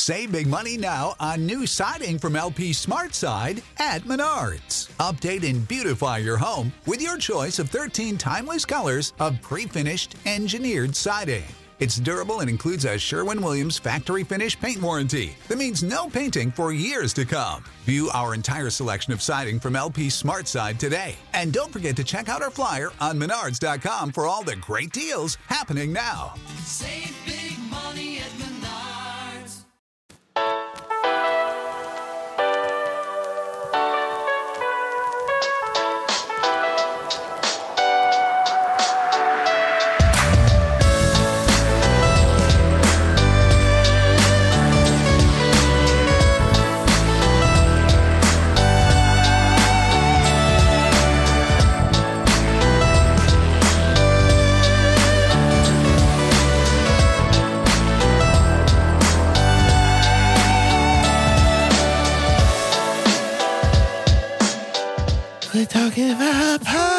Save big money now on new siding from LP SmartSide at Menards. Update and beautify your home with your choice of 13 timeless colors of pre-finished engineered siding. It's durable and includes a Sherwin-Williams factory finish paint warranty that means no painting for years to come. View our entire selection of siding from LP SmartSide today. And don't forget to check out our flyer on Menards.com for all the great deals happening now. Save big money at Menards. We're talking about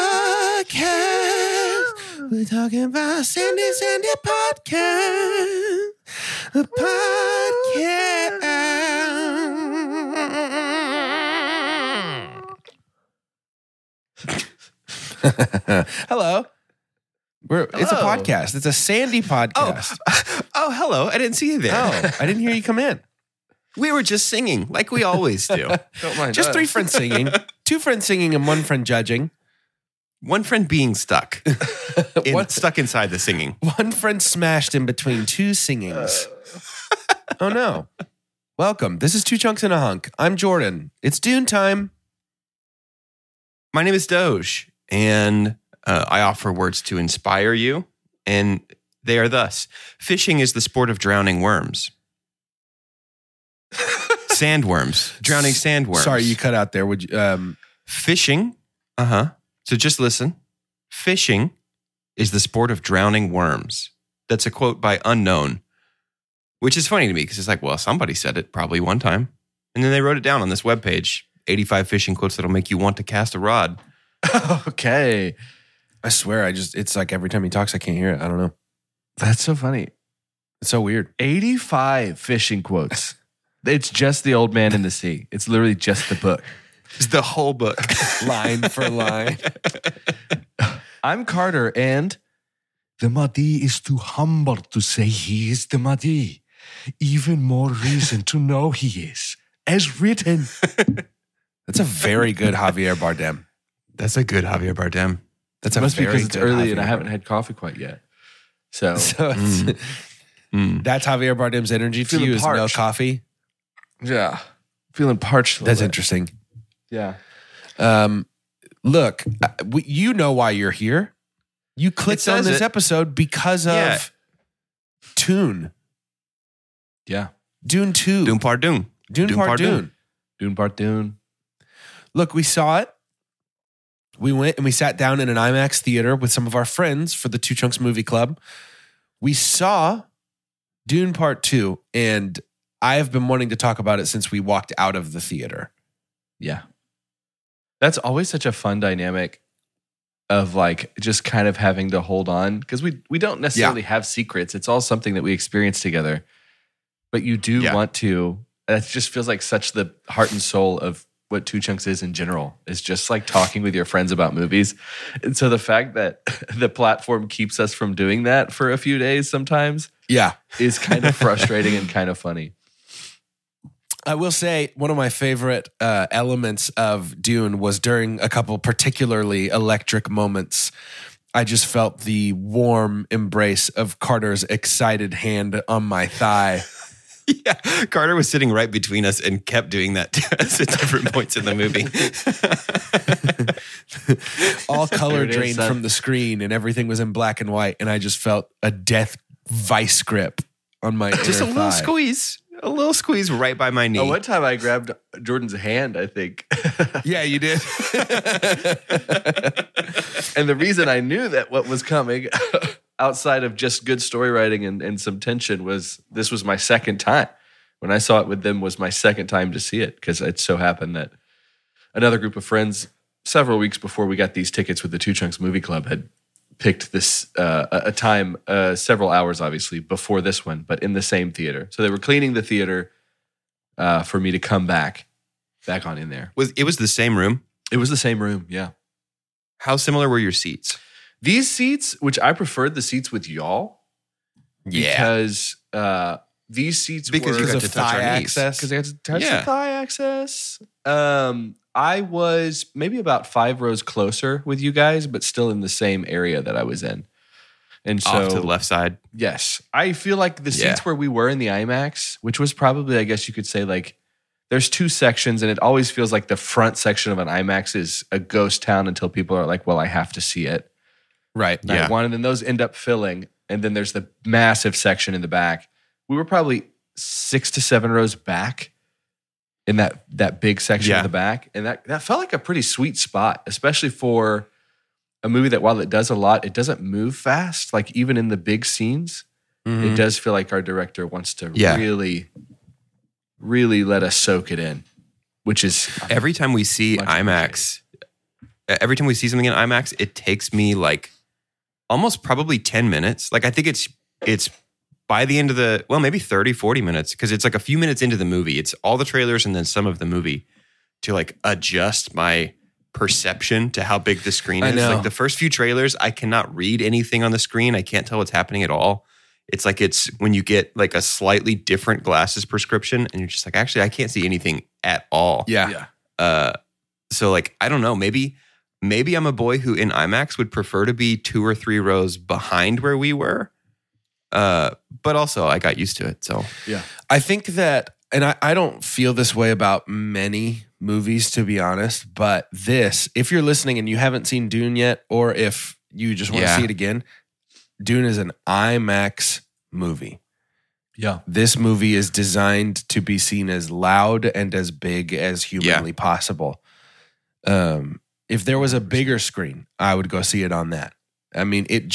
podcast. We're talking about Sandy podcast. The podcast. Hello. It's a podcast. It's a Sandy podcast. Oh, hello. I didn't see you there. Oh, I didn't hear you come in. We were just singing like we always do. Don't mind just us. 3 friends singing, 2 friends singing, and 1 friend judging. 1 friend being stuck. Stuck inside the singing. 1 friend smashed in between 2 singings. Oh, no. Welcome. This is 2 Chunks and a Hunk. I'm Jordan. It's Dune time. My name is Doge, and I offer words to inspire you, and they are thus. Fishing is the sport of drowning worms. Sandworms. Drowning sandworms. Sorry, you cut out there. Would you? Fishing. So just listen. Fishing is the sport of drowning worms. That's a quote by Unknown, which is funny to me because it's like, well, somebody said it probably one time. And then they wrote it down on this webpage. 85 fishing quotes that'll make you want to cast a rod. Okay. I swear, it's like every time he talks, I can't hear it. I don't know. That's so funny. It's so weird. 85 fishing quotes. It's just The Old Man in the Sea. It's literally just the book. It's the whole book. Line for line. I'm Carter, and the Mahdi is too humble to say he is the Mahdi. Even more reason to know he is, as written. That's a very good Javier Bardem. That's a good Javier Bardem. That's it must be because it's early Javier and I haven't had coffee quite yet. So it's, that's Javier Bardem's energy to you is no coffee. Yeah. Feeling parched. That's interesting. Yeah. Look, you know why you're here. You clicked on this episode because of Dune. Yeah. Dune 2. Dune Part Dune. Dune Part Dune. Look, we saw it. We went and we sat down in an IMAX theater with some of our friends for the 2 Chunks Movie Club. We saw Dune Part 2, and I have been wanting to talk about it since we walked out of the theater. Yeah. That's always such a fun dynamic of like just kind of having to hold on because we don't necessarily have secrets. It's all something that we experience together. But you do want to, it just feels like such the heart and soul of what 2 Chunks is in general. Is just like talking with your friends about movies. And so the fact that the platform keeps us from doing that for a few days sometimes is kind of frustrating and kind of funny. I will say one of my favorite elements of Dune was during a couple particularly electric moments. I just felt the warm embrace of Carter's excited hand on my thigh. Yeah, Carter was sitting right between us and kept doing that to us at different points in the movie. All color drained from the screen and everything was in black and white. And I just felt a death vice grip on my just inner a little thigh. squeeze. A little squeeze right by my knee. Oh, one time I grabbed Jordan's hand, I think. Yeah, you did. And the reason I knew that what was coming outside of just good story writing and some tension was this was my second time. When I saw it with them was my second time to see it because it so happened that another group of friends several weeks before we got these tickets with the 2 Chunks Movie Club had picked this time several hours obviously before this one, but in the same theater. So they were cleaning the theater for me to come back on in there. It was the same room? It was the same room, yeah. How similar were your seats? These seats, which I preferred the seats with y'all, because these seats because were you got to touch our knees. because they had to touch Yeah. the thigh access. I was maybe about 5 rows closer with you guys, but still in the same area that I was in. And so, Off to the left side. yes, I feel like the seats Yeah. where we were in the IMAX, which was probably, I guess you could say, like, there's 2 sections, and it always feels like the front section of an IMAX is a ghost town until people are like, well, I have to see it. Right. Night Yeah. 1, and then those end up filling, and then there's the massive section in the back. We were probably 6 to 7 rows back in that big section Yeah. of the back, and that felt like a pretty sweet spot, especially for a movie that, while it does a lot, it doesn't move fast. Like, even in the big scenes, Mhm. it does feel like our director wants to Yeah. really, really let us soak it in, which is Every time we see Much IMAX, every time we see something in IMAX, it takes me like almost probably 10 minutes. Like, I think it's by the end of maybe 30, 40 minutes, because it's like a few minutes into the movie. It's all the trailers and then some of the movie to like adjust my perception to how big the screen I is. know. Like, the first few trailers, I cannot read anything on the screen. I can't tell what's happening at all. It's like it's when you get like a slightly different glasses prescription and you're just like, actually, I can't see anything at all. Yeah. So like, I don't know, maybe I'm a boy who in IMAX would prefer to be 2 or 3 rows behind where we were. But also I got used to it. So I think that, and I don't feel this way about many movies, to be honest, but this, if you're listening and you haven't seen Dune yet, or if you just want to Yeah. see it again, Dune is an IMAX movie. yeah. This movie is designed to be seen as loud and as big as humanly possible. If there was a bigger screen, I would go see it on that. I mean, it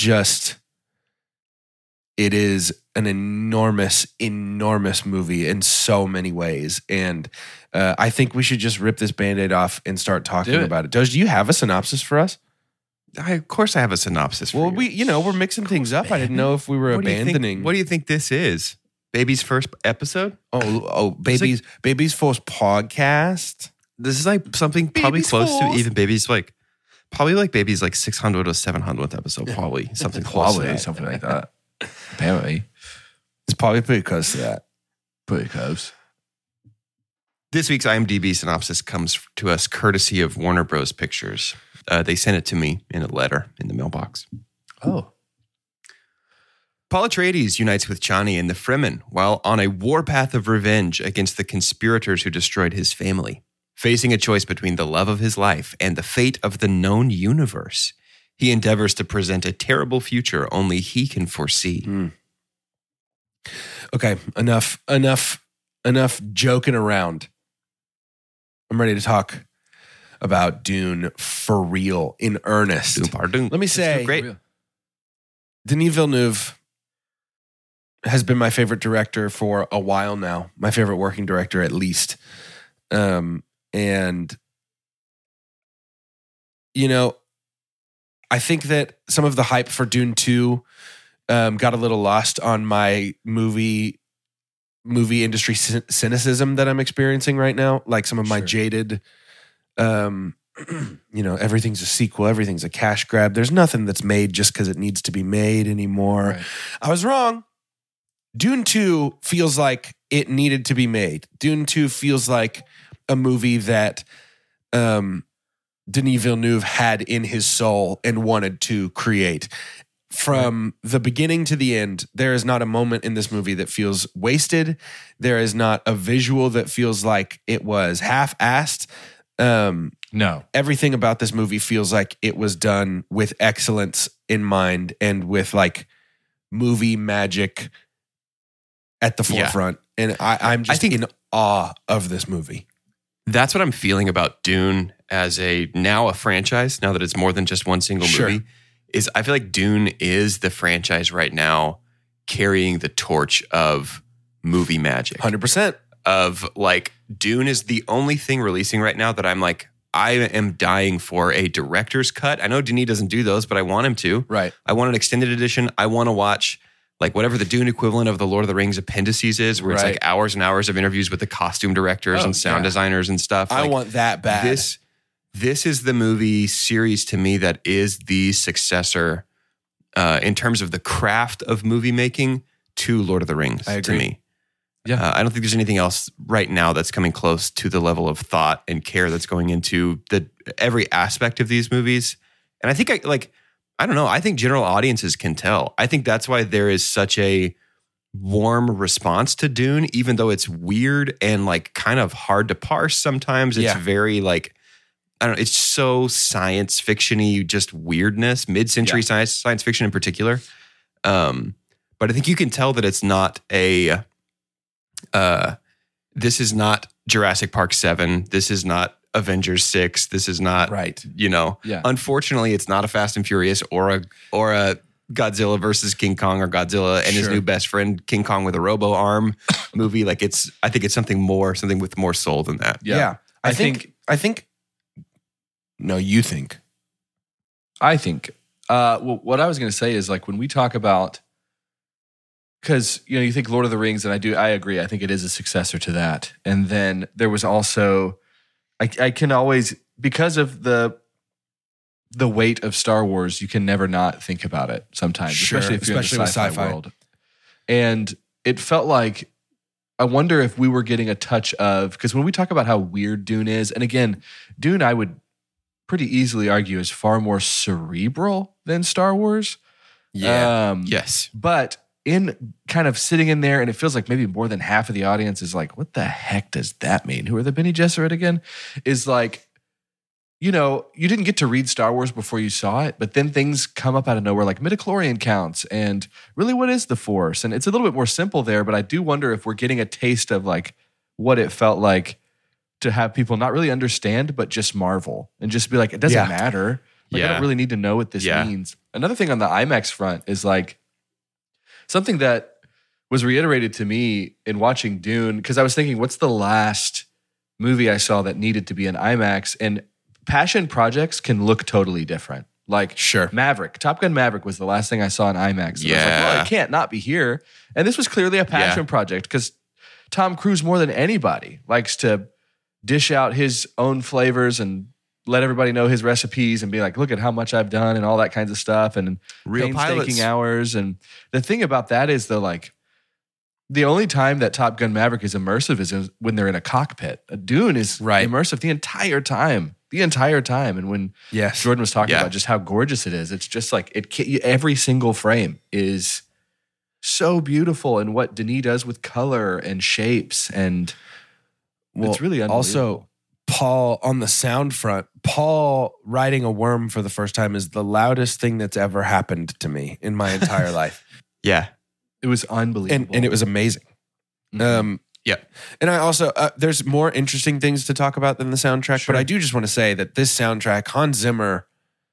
is an enormous, enormous movie in so many ways. And I think we should just rip this Band-Aid off and start talking Do it. about it. Doge, do you have a synopsis for us? of course I have a synopsis for Well, you. we're mixing things up. I didn't know if we were What do you think- abandoning. what do you think this is? Baby's first episode? Baby's First podcast. This is like something probably Baby's close Falls. to even Baby's like, probably like Baby's like 600 or 700th episode. Probably something close to Probably that. something like that. Apparently, It's probably pretty close to that. pretty close. This week's IMDb synopsis comes to us courtesy of Warner Bros. Pictures. They sent it to me in a letter in the mailbox. Oh, Paul Atreides unites with Chani and the Fremen while on a warpath of revenge against the conspirators who destroyed his family. Facing a choice between the love of his life and the fate of the known universe, he endeavors to present a terrible future only he can foresee. Okay, enough joking around. I'm ready to talk about Dune for real, in earnest. Pardon. Let me say, Great. Denis Villeneuve has been my favorite director for a while now. My favorite working director, at least. And, you know, I think that some of the hype for Dune 2 got a little lost on my movie industry cynicism that I'm experiencing right now. Like some of my Sure. jaded, everything's a sequel, everything's a cash grab. There's nothing that's made just because it needs to be made anymore. Right. I was wrong. Dune 2 feels like it needed to be made. Dune 2 feels like a movie that Denis Villeneuve had in his soul and wanted to create. From the beginning to the end, there is not a moment in this movie that feels wasted. There is not a visual that feels like it was half-assed. no. Everything about this movie feels like it was done with excellence in mind and with like movie magic at the Yeah. forefront. And I'm just think- in awe of this movie. That's what I'm feeling about Dune as a franchise, now that it's more than just one single Sure. movie, is I feel like Dune is the franchise right now carrying the torch of movie magic. 100%. Of like, Dune is the only thing releasing right now that I'm like, I am dying for a director's cut. I know Denis doesn't do those, but I want him to. Right. I want an extended edition. I want to watch like whatever the Dune equivalent of the Lord of the Rings appendices is, where it's Right. like hours and hours of interviews with the costume directors and sound designers and stuff. I Like, want that bad. this is the movie series to me that is the successor in terms of the craft of movie making to Lord of the Rings. I To agree. me, Yeah. I don't think there's anything else right now that's coming close to the level of thought and care that's going into every aspect of these movies. And I think I don't know. I think general audiences can tell. I think that's why there is such a warm response to Dune, even though it's weird and like kind of hard to parse sometimes. It's Yeah. very like, I don't know, it's so science fiction-y, just weirdness, mid-century science fiction in particular. But I think you can tell that it's not this is not Jurassic Park 7. This is not Avengers 6. This is not, Right. Yeah. Unfortunately, it's not a Fast and Furious or a Godzilla versus King Kong or Godzilla and his Sure. new best friend King Kong with a robo arm movie. Like I think it's something with more soul than that. Yeah. I think no, you think. I think well, what I was going to say is like when we talk about, because you think Lord of the Rings, and I agree. I think it is a successor to that. And then there was also, I can always, because of the weight of Star Wars, you can never not think about it sometimes, Sure, especially if you're in the especially with sci-fi sci-fi. world. And it felt like, I wonder if we were getting a touch of, because when we talk about how weird Dune is, and again, Dune I would pretty easily argue is far more cerebral than Star Wars. Yes. But in kind of sitting in there, and it feels like maybe more than half of the audience is like, what the heck does that mean? Who are the Bene Gesserit again? Is like, you didn't get to read Star Wars before you saw it, but then things come up out of nowhere, like midichlorian counts, and really, what is the Force? And it's a little bit more simple there, but I do wonder if we're getting a taste of like what it felt like to have people not really understand, but just marvel and just be like, it doesn't Yeah. matter. Like, I Yeah. don't really need to know what this Yeah. means. Another thing on the IMAX front is like something that was reiterated to me in watching Dune, because I was thinking, what's the last movie I saw that needed to be an IMAX? And passion projects can look totally different. Like Sure. Maverick, Top Gun Maverick was the last thing I saw in IMAX. And I was like, well, Yeah. it can't not be here. And this was clearly a passion project because Tom Cruise, more than anybody, likes to dish out his own flavors and let everybody know his recipes and be like, look at how much I've done and all that kinds of stuff and Real painstaking pilots. hours. And the thing about that is the only time that Top Gun Maverick is immersive is when they're in a cockpit. A Dune is Right. immersive the entire time. And when Yes. Jordan was talking Yeah. about just how gorgeous it is, it's just like every single frame is so beautiful, and what Denis does with color and shapes, and it's really unbelievable. Also, Paul on the sound front, Paul riding a worm for the first time is the loudest thing that's ever happened to me in my entire life. Yeah. it was unbelievable, And it was amazing. Mhm. Yeah. And I also, there's more interesting things to talk about than the soundtrack, Sure. but I do just want to say that this soundtrack, Hans Zimmer,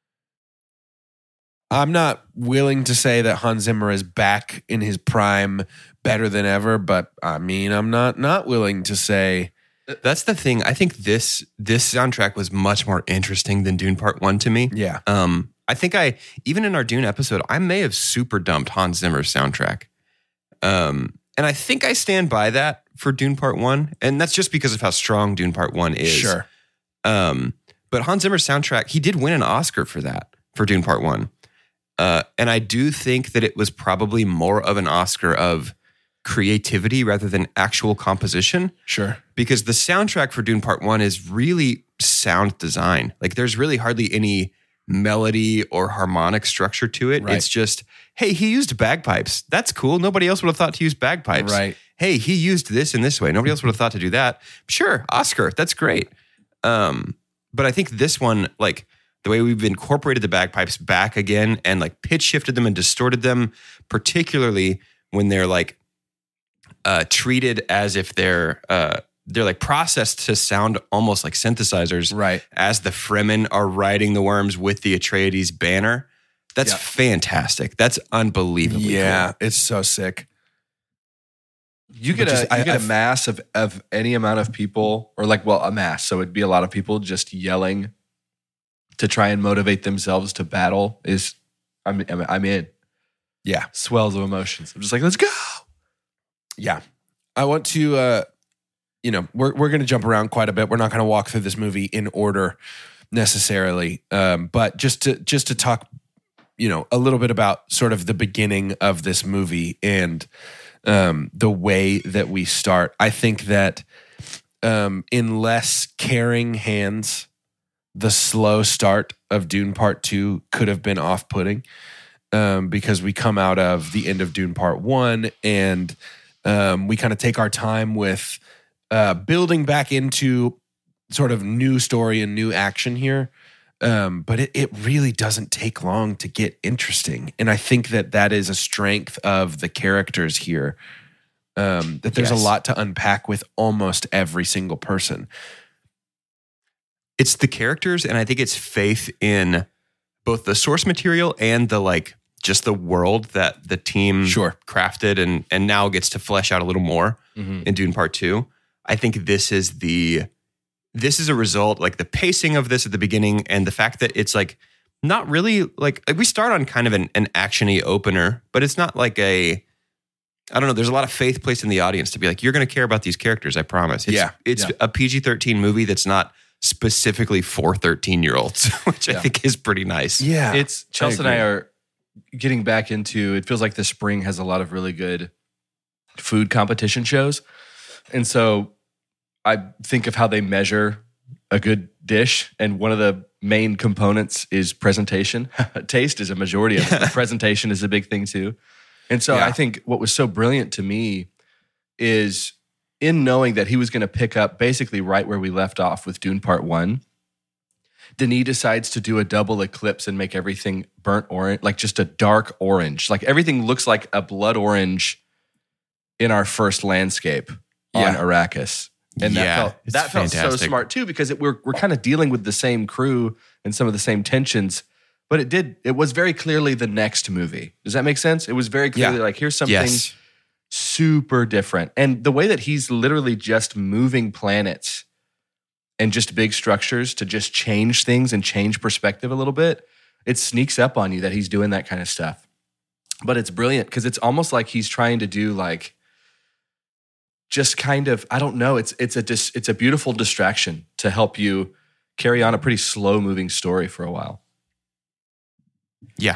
I'm not willing to say that Hans Zimmer is back in his prime better than ever, but I mean, I'm not willing to say, That's the thing. I think this soundtrack was much more interesting than Dune Part 1 to me. yeah. I think even in our Dune episode, I may have super dumped Hans Zimmer's soundtrack. And I think I stand by that for Dune Part 1. And that's just because of how strong Dune Part 1 is. Sure. But Hans Zimmer's soundtrack, he did win an Oscar for that, for Dune Part 1. And I do think that it was probably more of an Oscar of creativity rather than actual composition. Sure. Because the soundtrack for Dune Part 1 is really sound design. Like there's really hardly any melody or harmonic structure to it. Right. It's just, hey, he used bagpipes. That's cool. Nobody else would have thought to use bagpipes. Right. Hey, he used this in this way. Nobody else would have thought to do that. Sure, Oscar. That's great. But I think this one, like the way we've incorporated the bagpipes back again and like pitch shifted them and distorted them, particularly when they're like treated as if they're like processed to sound almost like synthesizers, Right. as the Fremen are riding the worms with the Atreides banner. That's Yeah. fantastic. That's unbelievably Yeah. cool. It's so sick. You get Which is- a mass of any amount of people, or like, well, a mass. So it'd be a lot of people just yelling to try and motivate themselves to battle. I'm in. Yeah. swells of emotions. I'm just like, let's go. Yeah. I want to, we're going to jump around quite a bit. We're not going to walk through this movie in order necessarily. But just to talk, a little bit about sort of the beginning of this movie and the way that we start. I think that in less caring hands, the slow start of Dune Part 2 could have been off-putting because we come out of the end of Dune Part 1 and we kind of take our time with building back into sort of new story and new action here. But it really doesn't take long to get interesting. And I think that is a strength of the characters here, that there's a lot to unpack with almost every single person. It's the characters, and I think it's faith in both the source material and the just the world that the team crafted and now gets to flesh out a little more in Dune Part 2. I think this is a result, the pacing of this at the beginning and the fact that it's not really we start on kind of an action-y opener, but it's not I don't know, there's a lot of faith placed in the audience to be you're going to care about these characters, I promise. It's a PG-13 movie that's not specifically for 13-year-olds, which I think is pretty nice. Yeah. It's Chelsea and I are getting back into, it feels like the spring has a lot of really good food competition shows. And so I think of how they measure a good dish, and one of the main components is presentation. Taste is a majority of it, but presentation is a big thing too. And so I think what was so brilliant to me is in knowing that he was going to pick up basically right where we left off with Dune Part 1, Denis decides to do a double eclipse and make everything burnt orange, just a dark orange. Everything looks like a blood orange in our first landscape on Arrakis. And that felt so smart too, because we're kind of dealing with the same crew and some of the same tensions, but it was very clearly the next movie. Does that make sense? It was very clearly here's something super different. And the way that he's literally just moving planets and just big structures to just change things and change perspective a little bit, it sneaks up on you that he's doing that kind of stuff. But it's brilliant because it's almost like he's trying to do just kind of, I don't know, it's a beautiful distraction to help you carry on a pretty slow moving story for a while. Yeah.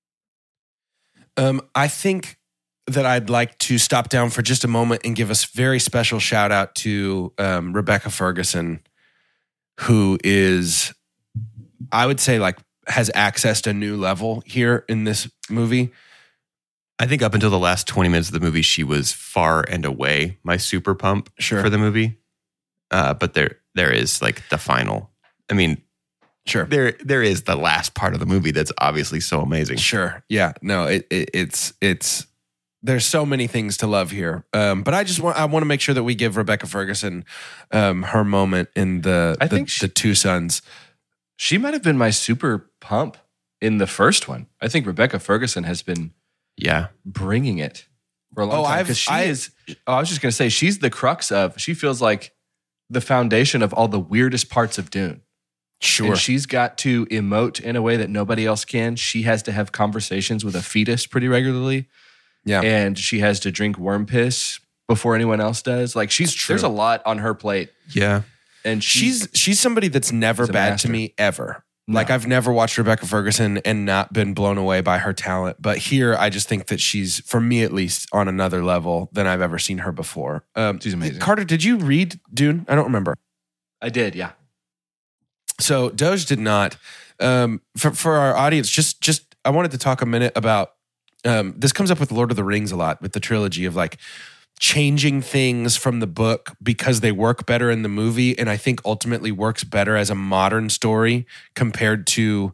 I think that I'd like to stop down for just a moment and give a very special shout out to Rebecca Ferguson, who is, I would say, has accessed a new level here in this movie. I think up until the last 20 minutes of the movie, she was far and away my super pump for the movie. But there is the final. I mean, there is the last part of the movie that's obviously so amazing. Sure. Yeah. No, it's there's so many things to love here. But I want to make sure that we give Rebecca Ferguson her moment in the Two Sons. She might have been my super pump in the first one. I think Rebecca Ferguson has been bringing it for a long time. Because I was just going to say, she's the crux of, she feels like the foundation of all the weirdest parts of Dune. Sure. And she's got to emote in a way that nobody else can. She has to have conversations with a fetus pretty regularly. Yeah. And she has to drink worm piss before anyone else does. There's a lot on her plate. Yeah. And she's somebody that's never bad to me ever. No. I've never watched Rebecca Ferguson and not been blown away by her talent. But here, I just think that she's, for me at least, on another level than I've ever seen her before. She's amazing. Carter, did you read Dune? I don't remember. I did, yeah. So Doge did not. For our audience, just I wanted to talk a minute about, this comes up with Lord of the Rings a lot, with the trilogy of changing things from the book because they work better in the movie, and I think ultimately works better as a modern story compared to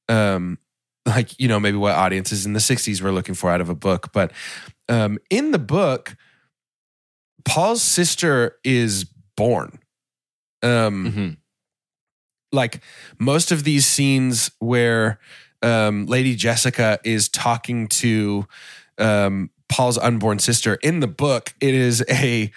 maybe what audiences in the 60s were looking for out of a book. But in the book, Paul's sister is born. Most of these scenes where Lady Jessica is talking to Paul's unborn sister, in the book, it is a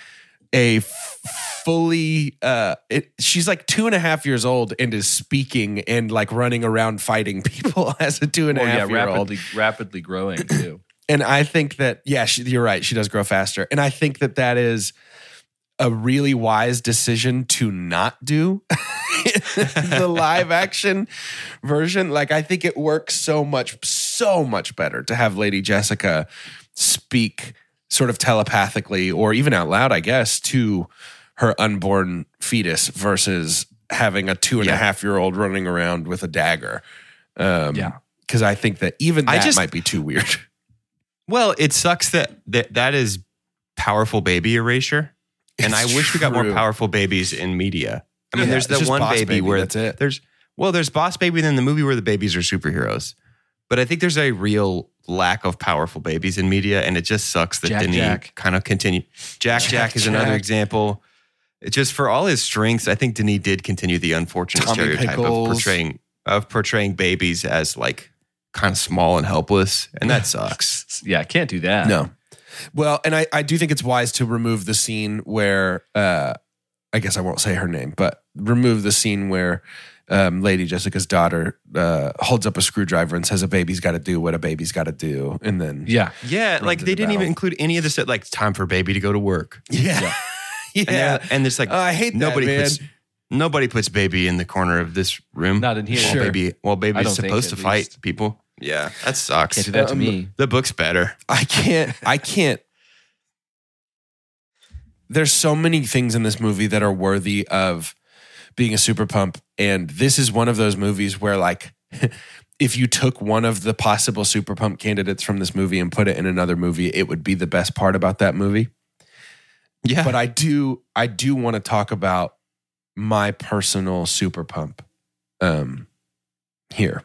fully she's 2.5 years old and is speaking and running around fighting people as a 2.5-year-old, rapidly growing too. And I think that, you're right. She does grow faster. And I think that that is a really wise decision to not do the live action version. Like, I think it works so much better to have Lady Jessica speak sort of telepathically or even out loud, I guess, to her unborn fetus versus having a 2.5-year-old running around with a dagger. Because I think that even that might be too weird. Well, it sucks that is powerful baby erasure. And I wish we got more powerful babies in media. I mean, there's that one baby where that's it. There's Boss Baby in the movie where the babies are superheroes. But I think there's a real lack of powerful babies in media, and it just sucks that Denis kind of continue. Jack is another example. It just, for all his strengths, I think Denis did continue the unfortunate Tommy stereotype Pickles. of portraying babies as like kind of small and helpless, and that sucks. Yeah, can't do that. No. Well, and I do think it's wise to remove the scene where, I guess I won't say her name, but remove the scene where Lady Jessica's daughter holds up a screwdriver and says a baby's got to do what a baby's got to do. And then, yeah, like they didn't even include any of this, like time for baby to go to work. Yeah. And it's like, I hate nobody that, man. Nobody puts baby in the corner of this room. Not in here. While baby's don't supposed to think, at fight least. people. Yeah, that sucks. Can't do that to me. The book's better. I can't. There's so many things in this movie that are worthy of being a super pump. And this is one of those movies where, like, if you took one of the possible super pump candidates from this movie and put it in another movie, it would be the best part about that movie. Yeah. But I do want to talk about my personal super pump here.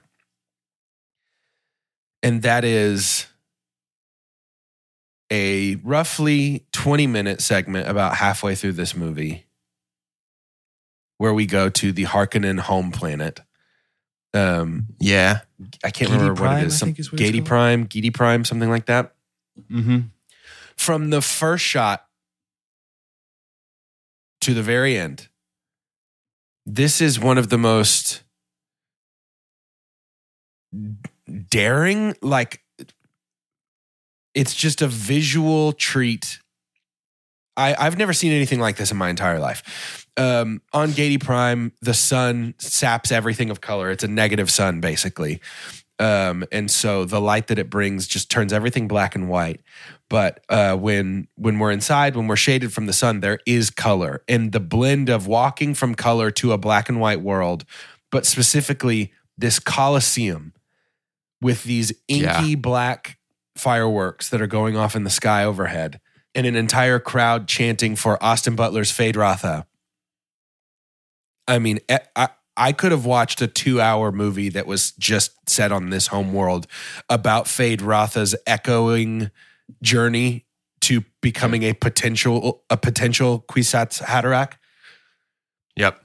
And that is a roughly 20-minute segment about halfway through this movie where we go to the Harkonnen home planet. Yeah. I can't remember what it is. Geety Prime, something like that. Mm-hmm. From the first shot to the very end, this is one of the most daring, like, it's just a visual treat. I've never seen anything like this in my entire life. On Geety Prime, the sun saps everything of color. It's a negative sun, basically. And so the light that it brings just turns everything black and white. But when we're inside, when we're shaded from the sun, there is color. And the blend of walking from color to a black and white world, but specifically this Colosseum with these inky black fireworks that are going off in the sky overhead, and an entire crowd chanting for Austin Butler's Feyd-Rautha. I mean, I could have watched a 2-hour movie that was just set on this home world about Feyd-Rautha's echoing journey to becoming a potential Kwisatz Haderach. Yep.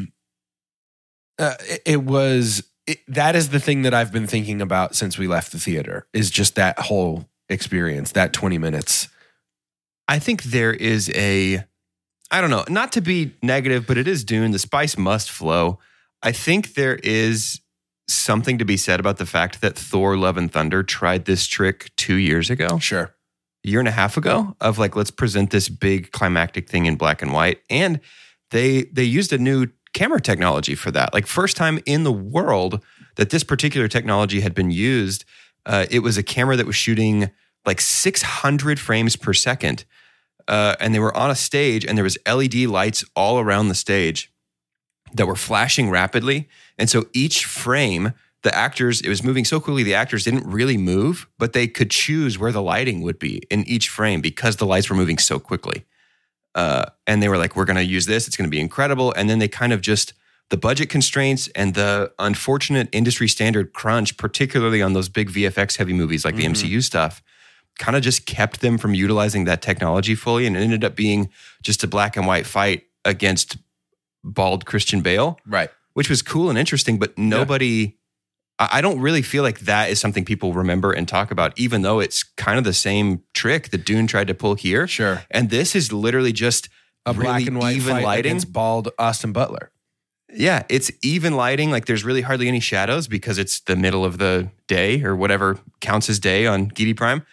That is the thing that I've been thinking about since we left the theater, is just that whole experience, that 20 minutes. I think there is I don't know, not to be negative, but it is Dune. The spice must flow. I think there is something to be said about the fact that Thor Love and Thunder tried this trick 2 years ago. Sure. A year and a half ago, of like, let's present this big climactic thing in black and white. And they used a new camera technology for that. Like, first time in the world that this particular technology had been used, it was a camera that was shooting like 600 frames per second. And they were on a stage, and there was LED lights all around the stage that were flashing rapidly. And so each frame, the actors, it was moving so quickly, the actors didn't really move, but they could choose where the lighting would be in each frame because the lights were moving so quickly. And they were like, we're going to use this. It's going to be incredible. And then they kind of just, the budget constraints and the unfortunate industry standard crunch, particularly on those big VFX heavy movies like the MCU stuff, kind of just kept them from utilizing that technology fully. And it ended up being just a black and white fight against bald Christian Bale. Right. Which was cool and interesting, but nobody, I don't really feel like that is something people remember and talk about, even though it's kind of the same trick that Dune tried to pull here. Sure. And this is literally just A really black and white even fight lighting. against bald Austin Butler. Yeah, it's even lighting. Like, there's really hardly any shadows because it's the middle of the day or whatever counts as day on Geety Prime.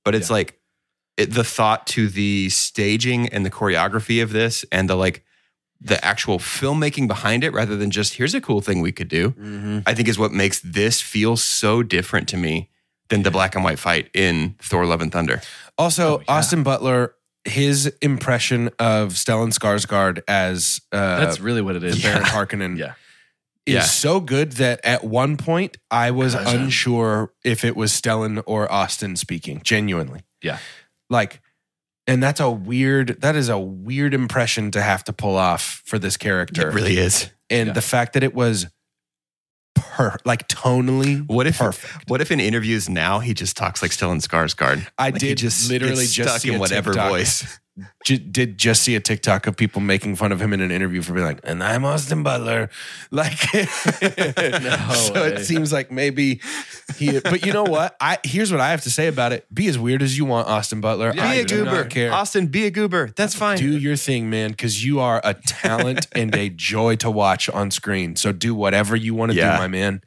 but it's like the thought to the staging and the choreography of this and the actual filmmaking behind it rather than just here's a cool thing we could do, I think is what makes this feel so different to me than the black and white fight in Thor Love and Thunder. Also, Austin Butler, his impression of Stellan Skarsgård as That's really what it is. Baron Harkonnen Yeah. is so good that at one point I was unsure if it was Stellan or Austin speaking, genuinely. Yeah. Like, and that is a weird impression to have to pull off for this character. It really is. And the fact that it was tonally perfect. What if in interviews now he just talks like Stellan Skarsgård? I Like, did he just literally gets just stuck see in a whatever TikTok. voice. Did just see a TikTok of people making fun of him in an interview for being like, and I'm Austin Butler. Like, so way. it seems like maybe but you know what? Here's what I have to say about it. Be as weird as you want, Austin Butler. Be I a do goober. not care. Austin, be a goober. That's fine. Do your thing, man, because you are a talent and a joy to watch on screen. So do whatever you want to do, my man.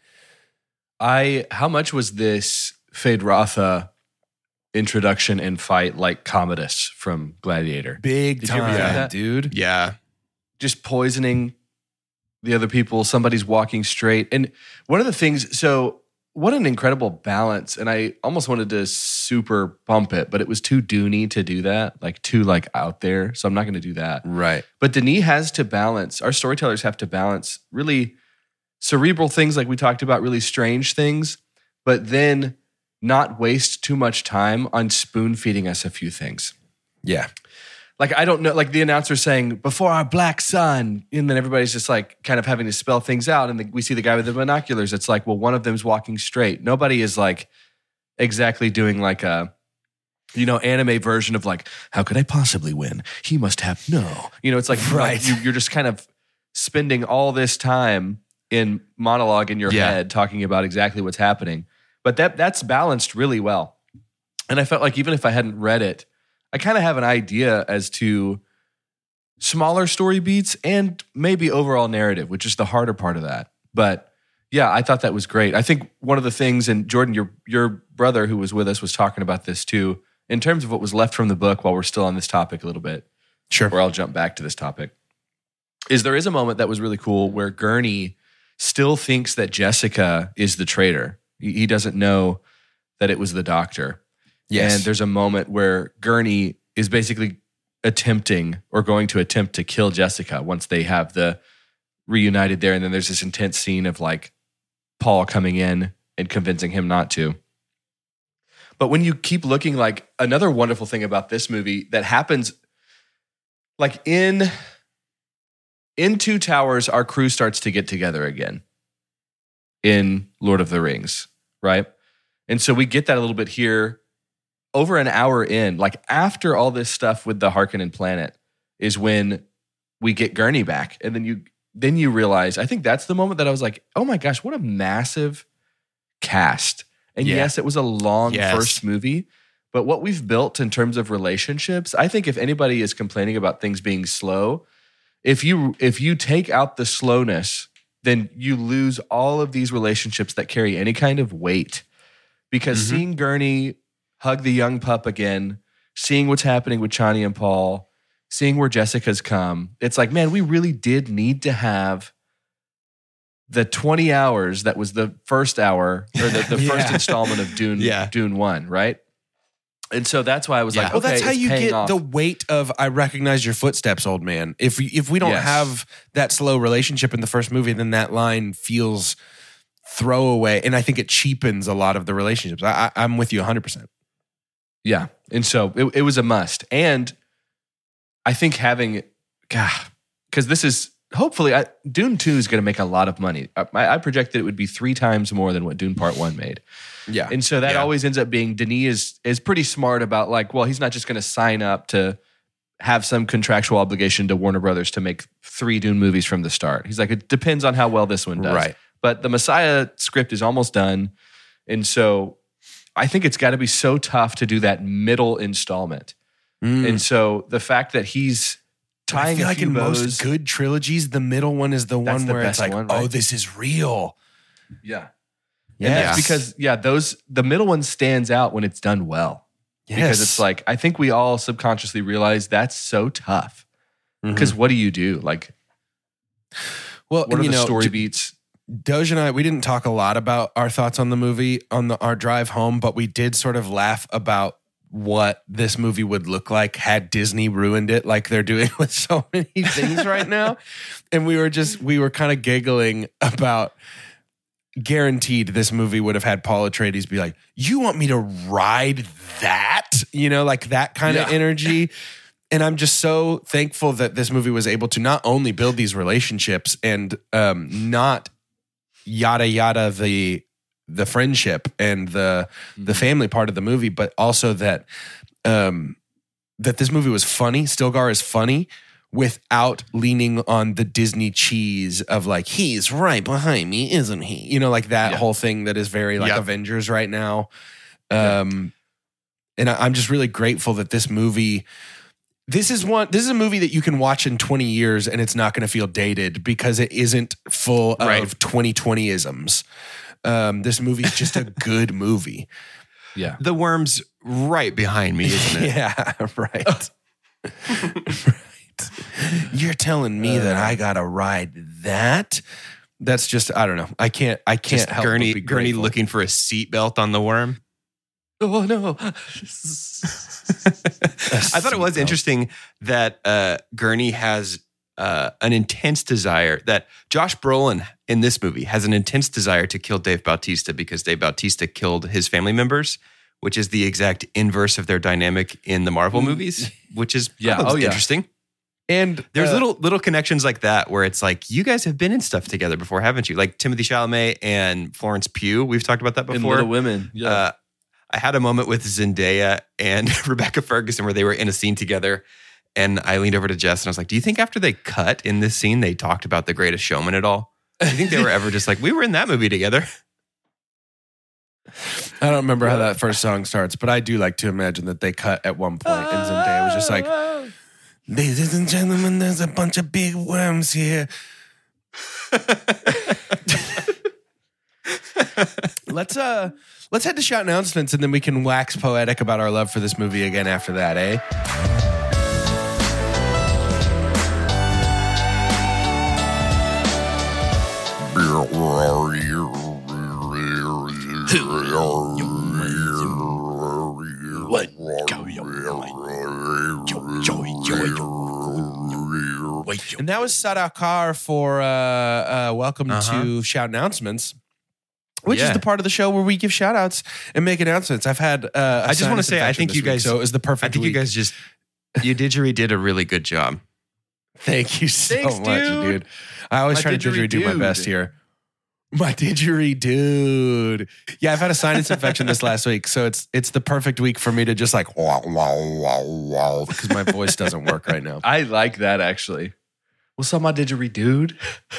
How much was this Fade Rotha introduction and fight like Commodus from Gladiator? Big Did you ever time, see that? dude. Yeah. Just poisoning the other people. Somebody's walking straight. And one of the things, so what an incredible balance. And I almost wanted to super bump it, but it was too Dune-y to do that, like too like out there. So I'm not going to do that. Right. But Denis has to balance, our storytellers have to balance really cerebral things like we talked about, really strange things, but then not waste too much time on spoon feeding us a few things. Yeah. Like, I don't know, like the announcer saying, before our black sun, and then everybody's just like kind of having to spell things out. And we see the guy with the binoculars. It's like, well, one of them's walking straight. Nobody is like exactly doing like a, anime version of like, how could I possibly win? He must have no. It's like, Right. you're just kind of spending all this time in monologue in your head talking about exactly what's happening. But that's balanced really well. And I felt like even if I hadn't read it, I kind of have an idea as to smaller story beats and maybe overall narrative, which is the harder part of that. But yeah, I thought that was great. I think one of the things, and Jordan, your brother who was with us was talking about this too, in terms of what was left from the book while we're still on this topic a little bit. Sure. Or I'll jump back to this topic. Is there is a moment that was really cool where Gurney still thinks that Jessica is the traitor. He doesn't know that it was the doctor. Yes. And there's a moment where Gurney is basically attempting or going to attempt to kill Jessica once they have the reunited there. And then there's this intense scene of like Paul coming in and convincing him not to. But when you keep looking, like another wonderful thing about this movie that happens, like in Two Towers, our crew starts to get together again in Lord of the Rings, right? And so we get that a little bit here. Over an hour in, like after all this stuff with the Harkonnen planet, is when we get Gurney back. And then you realize, I think that's the moment that I was like, oh my gosh, what a massive cast. And yes, it was a long first movie, but what we've built in terms of relationships, I think if anybody is complaining about things being slow, if you take out the slowness, then you lose all of these relationships that carry any kind of weight. Because seeing Gurney hug the young pup again, seeing what's happening with Chani and Paul, seeing where Jessica's come, it's like, man, we really did need to have the 20 hours that was the first hour or the first installment of Dune 1, right? And so that's why I was like, well, okay, that's how it's you paying get off. the weight of I recognize your footsteps, old man. If we don't have that slow relationship in the first movie, then that line feels throwaway, and I think it cheapens a lot of the relationships. I'm with you 100%. Yeah. And so it was a must. And I think because this is hopefully, Dune 2 is going to make a lot of money. I project that it would be 3 times more than what Dune Part 1 made. Yeah. And so that always ends up being, Denis is pretty smart about like, well, he's not just going to sign up to have some contractual obligation to Warner Brothers to make 3 Dune movies from the start. He's like, it depends on how well this one does. Right. But the Messiah script is almost done. And so I think it's got to be so tough to do that middle installment. And so the fact that he's tying I feel a like few in bows, most good trilogies, the middle one is the one the where it's best like, one, right? oh, this is real. Yeah. Yeah. And that's because, the middle one stands out when it's done well. Because it's like, I think we all subconsciously realize that's so tough. Because what do you do? Like, well, what are the story beats? Doge and I, we didn't talk a lot about our thoughts on the movie on our drive home, but we did sort of laugh about what this movie would look like had Disney ruined it, like they're doing with so many things right now. And we were kind of giggling about, guaranteed this movie would have had Paul Atreides be like, you want me to ride that? You know, like that kind of energy. And I'm just so thankful that this movie was able to not only build these relationships and not yada yada the friendship and the family part of the movie, but also that that this movie was funny. Stilgar is funny without leaning on the Disney cheese of like, he's right behind me, isn't he? You know, like that whole thing that is very like Avengers right now. And I'm just really grateful that this movie. This is a movie that you can watch in 20 years and it's not going to feel dated because it isn't full of 2020-isms. This movie is just a good movie. Yeah. The worm's right behind me, isn't it? Yeah, right. Right. You're telling me that I got to ride that? That's just, I don't know. I can't Just help but be Gurney grateful. looking for a seatbelt on the worm. Oh, no. I thought it was interesting that Gurney has an intense desire, that Josh Brolin in this movie has an intense desire to kill Dave Bautista because Dave Bautista killed his family members, which is the exact inverse of their dynamic in the Marvel movies, which is interesting. And there's little connections like that where it's like, you guys have been in stuff together before, haven't you? Like Timothée Chalamet and Florence Pugh. We've talked about that before. In Little Women. Yeah. I had a moment with Zendaya and Rebecca Ferguson where they were in a scene together. And I leaned over to Jess and I was like, do you think after they cut in this scene, they talked about The Greatest Showman at all? Do you think they were ever just like, we were in that movie together? I don't remember how that first song starts, but I do like to imagine that they cut at one point and Zendaya was just like, ladies and gentlemen, there's a bunch of big worms here. Let's head to shout announcements and then we can wax poetic about our love for this movie again after that, eh? And that was Sadakar for welcome to shout announcements. Which is the part of the show where we give shout outs and make announcements. I've had I just want to say, I think you guys, so it was the perfect I think week. you guys just, you did a really good job. Thank you so Thanks, much, dude. I always try to didgeridoo my best here. My didgeridoo. Yeah, I've had a sinus infection this last week, so it's the perfect week for me to just like wow, because my voice doesn't work right now. I like that, actually. What's up, my didgeridoo?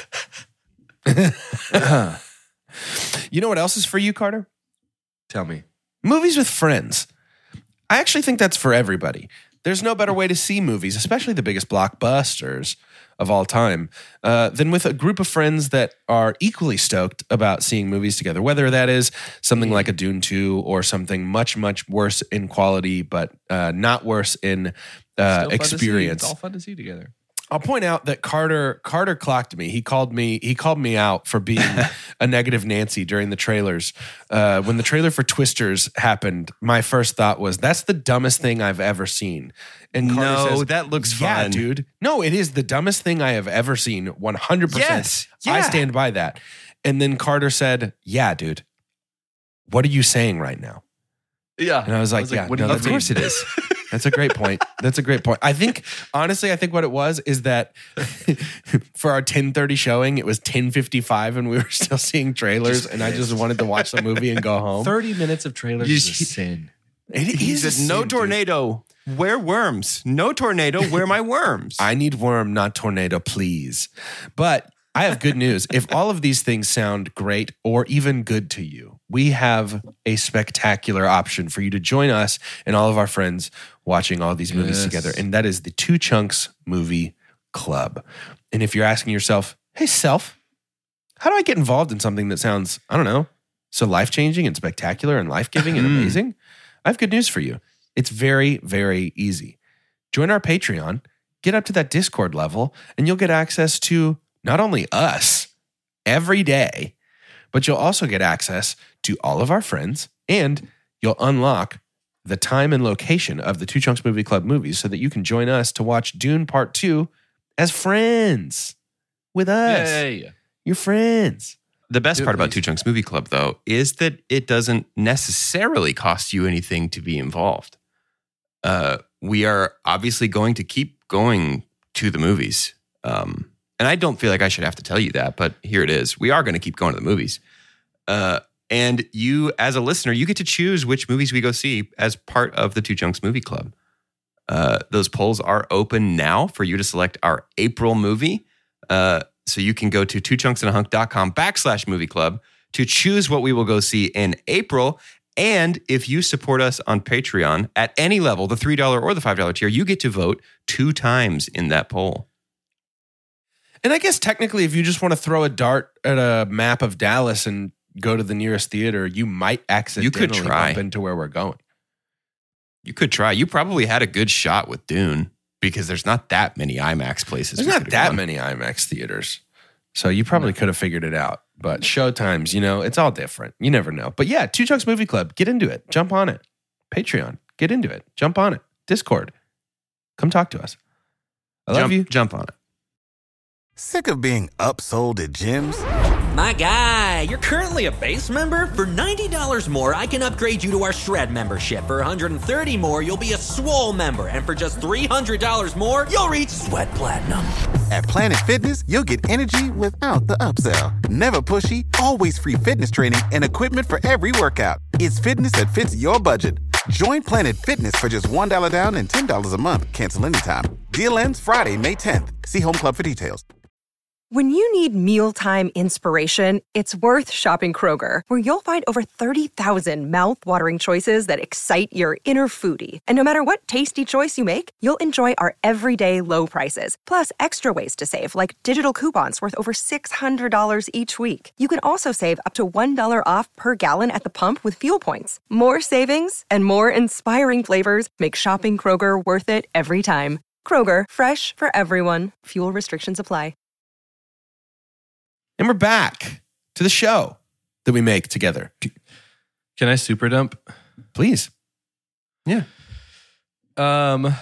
You know what else is for you, Carter? Tell me. Movies with friends. I actually think that's for everybody. There's no better way to see movies, especially the biggest blockbusters of all time, than with a group of friends that are equally stoked about seeing movies together, whether that is something like a Dune 2 or something much, much worse in quality, but not worse in experience. It's all fun to see together. I'll point out that Carter clocked me. He called me out for being a negative Nancy during the trailers. When the trailer for Twisters happened, my first thought was, that's the dumbest thing I've ever seen. And Carter says, that looks yeah, fun. dude. No, it is the dumbest thing I have ever seen. 100%. Yes. Yeah. I stand by that. And then Carter said, yeah, dude, what are you saying right now? Yeah. And I was like, yeah, what do no, you that's mean? Of course it is. That's a great point. That's a great point. I think, honestly, what it was is that for our 10:30 showing, it was 10:55 and we were still seeing trailers and I just wanted to watch the movie and go home. 30 minutes of trailers You is a just- sin. It He is a said, no sin, dude. tornado, where worms? No tornado, where my worms? I need worm, not tornado, please. But I have good news. If all of these things sound great or even good to you, we have a spectacular option for you to join us and all of our friends watching all these movies Yes. together. And that is the Two Chunks Movie Club. And if you're asking yourself, hey, self, how do I get involved in something that sounds, I don't know, so life-changing and spectacular and life-giving and amazing? I have good news for you. It's very, very easy. Join our Patreon, get up to that Discord level, and you'll get access to not only us every day, but you'll also get access to all of our friends, and you'll unlock the time and location of the Two Chunks Movie Club movies so that you can join us to watch Dune Part 2 as friends with us. Yay. Your friends. The best Do it, part about please. Two Chunks Movie Club, though, is that it doesn't necessarily cost you anything to be involved. We are obviously going to keep going to the movies. And I don't feel like I should have to tell you that, but here it is. We are going to keep going to the movies. And you, as a listener, you get to choose which movies we go see as part of the Two Chunks Movie Club. Those polls are open now for you to select our April movie. So you can go to twochunksinahunk.com/movie club to choose what we will go see in April. And if you support us on Patreon at any level, the $3 or the $5 tier, you get to vote 2 times in that poll. And I guess technically, if you just want to throw a dart at a map of Dallas and go to the nearest theater, you might accidentally try. bump into where we're going. You could try. You probably had a good shot with Dune because there's not that many IMAX places. There's we not could've that gone. many IMAX theaters. So you probably could have figured it out. But showtimes, it's all different. You never know. But yeah, Two Chunks Movie Club, get into it. Jump on it. Patreon, get into it. Jump on it. Discord, come talk to us. I love you. Jump on it. Sick of being upsold at gyms? My guy, you're currently a base member? For $90 more, I can upgrade you to our Shred membership. For $130 more, you'll be a Swole member. And for just $300 more, you'll reach Sweat Platinum. At Planet Fitness, you'll get energy without the upsell. Never pushy, always free fitness training and equipment for every workout. It's fitness that fits your budget. Join Planet Fitness for just $1 down and $10 a month. Cancel anytime. Deal ends Friday, May 10th. See Home Club for details. When you need mealtime inspiration, it's worth shopping Kroger, where you'll find over 30,000 mouth-watering choices that excite your inner foodie. And no matter what tasty choice you make, you'll enjoy our everyday low prices, plus extra ways to save, like digital coupons worth over $600 each week. You can also save up to $1 off per gallon at the pump with fuel points. More savings and more inspiring flavors make shopping Kroger worth it every time. Kroger, fresh for everyone. Fuel restrictions apply. And we're back to the show that we make together. Can I super dump? Please. Yeah. I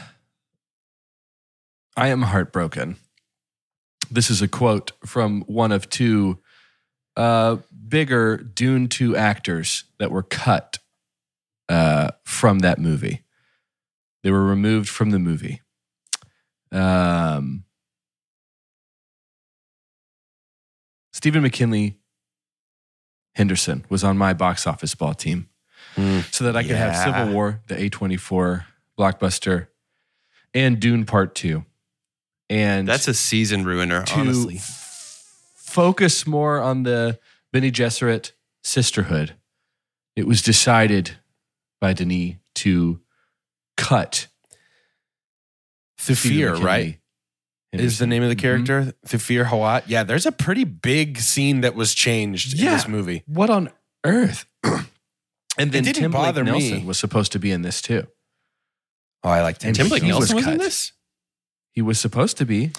am heartbroken. This is a quote from one of 2 bigger Dune 2 actors that were cut from that movie. They were removed from the movie. Stephen McKinley Henderson was on my box office ball team so that I could have Civil War, the A24 blockbuster, and Dune Part 2. And That's a season ruiner, to honestly. focus more on the Bene Gesserit sisterhood, it was decided by Denis to cut Stephen Thufir, McKinley right? Is the name of the character Thufir Hawat? Yeah, there's a pretty big scene that was changed in this movie. What on earth? And then It didn't Tim Blake bother me. Nelson was supposed to be in this too. Oh, I like And Tim Blake he Nelson was in cut. this? He was supposed to be.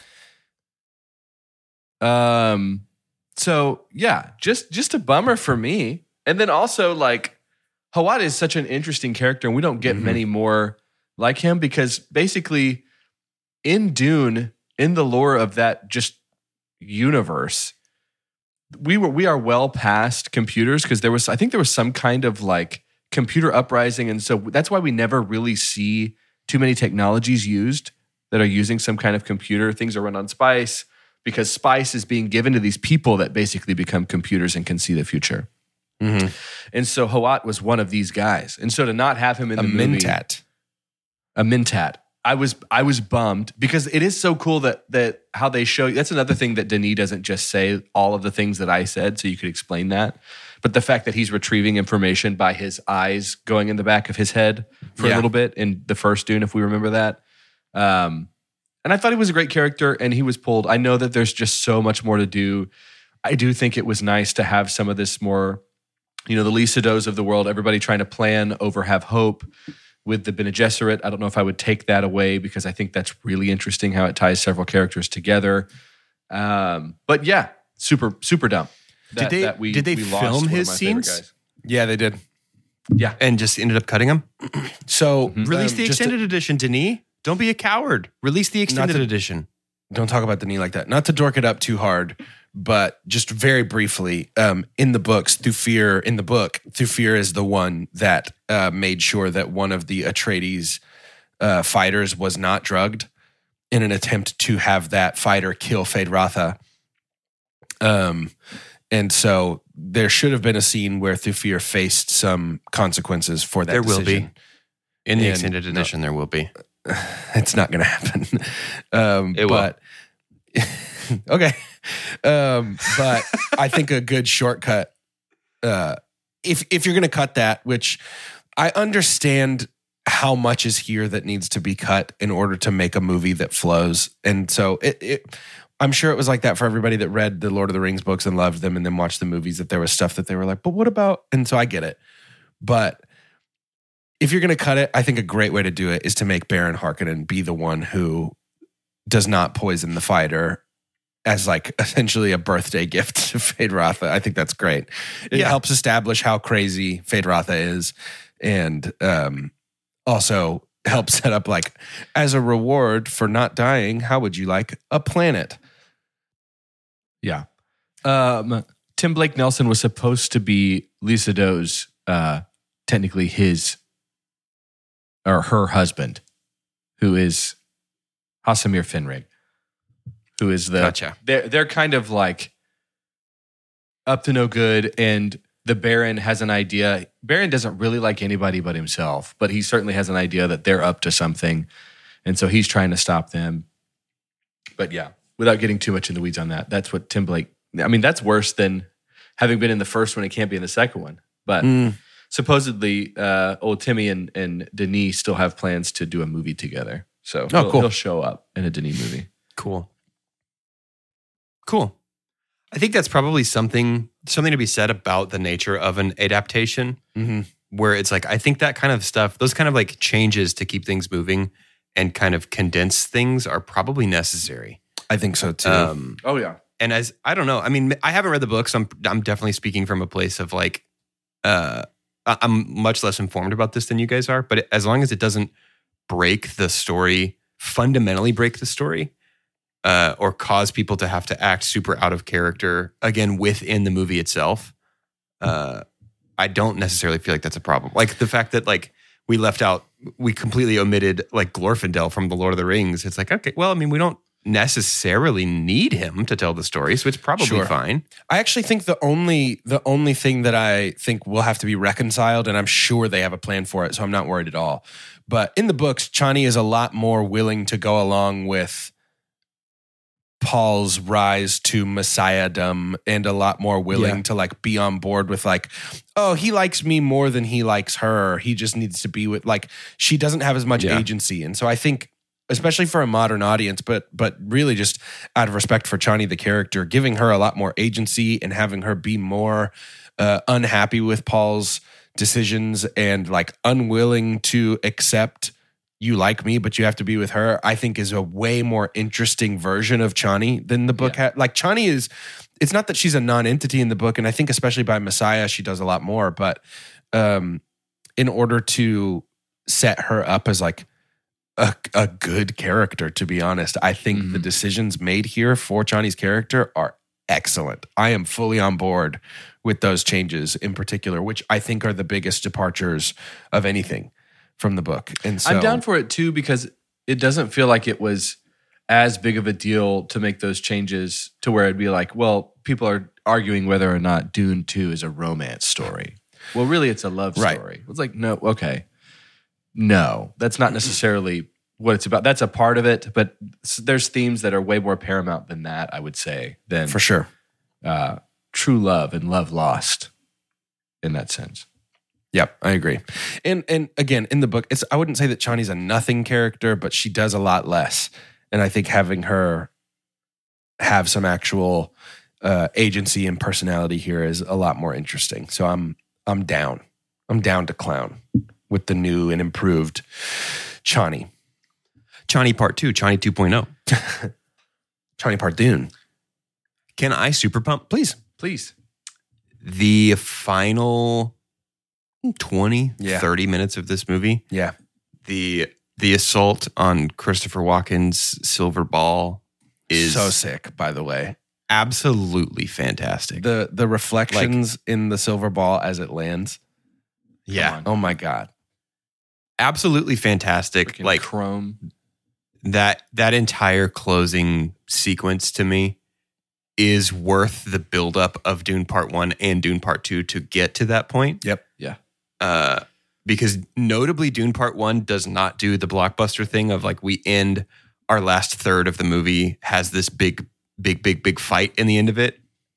So yeah, just a bummer for me. And then also like Hawat is such an interesting character, and we don't get many more like him because basically in Dune, in the lore of that just universe, we are well past computers because I think there was some kind of like computer uprising, and so that's why we never really see too many technologies used that are using some kind of computer. Things are run on spice because spice is being given to these people that basically become computers and can see the future. Mm-hmm. And so Hawat was one of these guys, and so to not have him in A the movie, Mentat. a Mentat. I was bummed because it is so cool that how they show you. That's another thing that Denis doesn't just say all of the things that I said, so you could explain that. But the fact that he's retrieving information by his eyes going in the back of his head for a little bit in the first Dune, if we remember that. And I thought he was a great character, and he was pulled. I know that there's just so much more to do. I do think it was nice to have some of this more, the Lee Sedous of the world, everybody trying to plan over have hope. with the Bene Gesserit. I don't know if I would take that away because I think that's really interesting how it ties several characters together. But yeah, super dumb. Did they we lost film one of his my favorite scenes? guys. Yeah, they did. Yeah. And just ended up cutting them? So Release the extended edition, Denis. Don't be a coward. Release the extended edition. Don't talk about Denis like that. Not to dork it up too hard, but just very briefly, in the books, Thufir is the one that made sure that one of the Atreides fighters was not drugged in an attempt to have that fighter kill Feyd-Rautha. And so there should have been a scene where Thufir faced some consequences for that decision. There will be. In the extended edition, there will be. It's not going to happen. It will. Okay. But I think a good shortcut, if you're going to cut that, which I understand how much is here that needs to be cut in order to make a movie that flows. And so I'm sure it was like that for everybody that read the Lord of the Rings books and loved them and then watched the movies, that there was stuff that they were like, but what about? And so I get it. But if you're going to cut it, I think a great way to do it is to make Baron Harkonnen be the one who does not poison the fighter as like essentially a birthday gift to Feyd-Rautha. I think that's great. It helps establish how crazy Feyd-Rautha is, and also helps set up like, as a reward for not dying, how would you like a planet? Yeah. Tim Blake Nelson was supposed to be Lisa Doe's, technically his or her husband, who is Hasamir Finrig, who is the... Gotcha. They're kind of like up to no good, and the Baron has an idea. Baron doesn't really like anybody but himself, but he certainly has an idea that they're up to something, and so he's trying to stop them. But yeah, without getting too much in the weeds on that, that's what Tim Blake... I mean, that's worse than having been in the first one and can't be in the second one. But supposedly, old Timmy and Denis still have plans to do a movie together. So he'll show up in a Denis movie. Cool. I think that's probably something to be said about the nature of an adaptation, where it's like, I think that kind of stuff, those kind of like changes to keep things moving and kind of condense things are probably necessary. I think so too. Oh yeah. And as I don't know, I mean, I haven't read the book, so I'm definitely speaking from a place of like, I'm much less informed about this than you guys are. But as long as it doesn't break the story, fundamentally break the story, or cause people to have to act super out of character again within the movie itself, I don't necessarily feel like that's a problem. Like the fact that like we completely omitted like Glorfindel from the Lord of the Rings. It's like, okay, well, I mean, we don't necessarily need him to tell the story, so it's probably fine. I actually think the only thing that I think will have to be reconciled, and I'm sure they have a plan for it, so I'm not worried at all. But in the books, Chani is a lot more willing to go along with Paul's rise to messiahdom, and a lot more willing to like be on board with like, oh, he likes me more than he likes her. He just needs to be with, like, she doesn't have as much agency. And so I think, especially for a modern audience, but really just out of respect for Chani the character, giving her a lot more agency and having her be more unhappy with Paul's decisions and like unwilling to accept, you like me, but you have to be with her, I think is a way more interesting version of Chani than the book had. Like Chani is, it's not that she's a non-entity in the book, and I think especially by Messiah, she does a lot more, but in order to set her up as like a good character, to be honest, I think the decisions made here for Chani's character are excellent. I am fully on board with those changes in particular, which I think are the biggest departures of anything from the book. And so I'm down for it too, because it doesn't feel like it was as big of a deal to make those changes to where it'd be like, well, people are arguing whether or not Dune 2 is a romance story. Well, really, it's a love story. It's like, no, okay. No, that's not necessarily what it's about. That's a part of it, but there's themes that are way more paramount than that, I would say, than for sure true love and love lost in that sense. Yep, I agree. And again, in the book, I wouldn't say that Chani's a nothing character, but she does a lot less. And I think having her have some actual agency and personality here is a lot more interesting. So I'm down. I'm down to clown with the new and improved Chani. Chani Part 2, Chani 2.0. Chani Part Dune. Can I super pump? Please. Please. The final 20, Yeah. 30 minutes of this movie, Yeah. the assault on Christopher Walken's silver ball is so sick, by the way. absolutely fantastic. The reflections in the silver ball as it lands. Yeah. Oh my God. Absolutely fantastic. Freaking Like chrome. that entire closing sequence to me is worth the buildup of Dune Part 1 and Dune Part 2 to get to that point. Yep. Yeah. Because notably Dune Part 1 does not do the blockbuster thing of like we end our last third of the movie has this big fight in the end of it.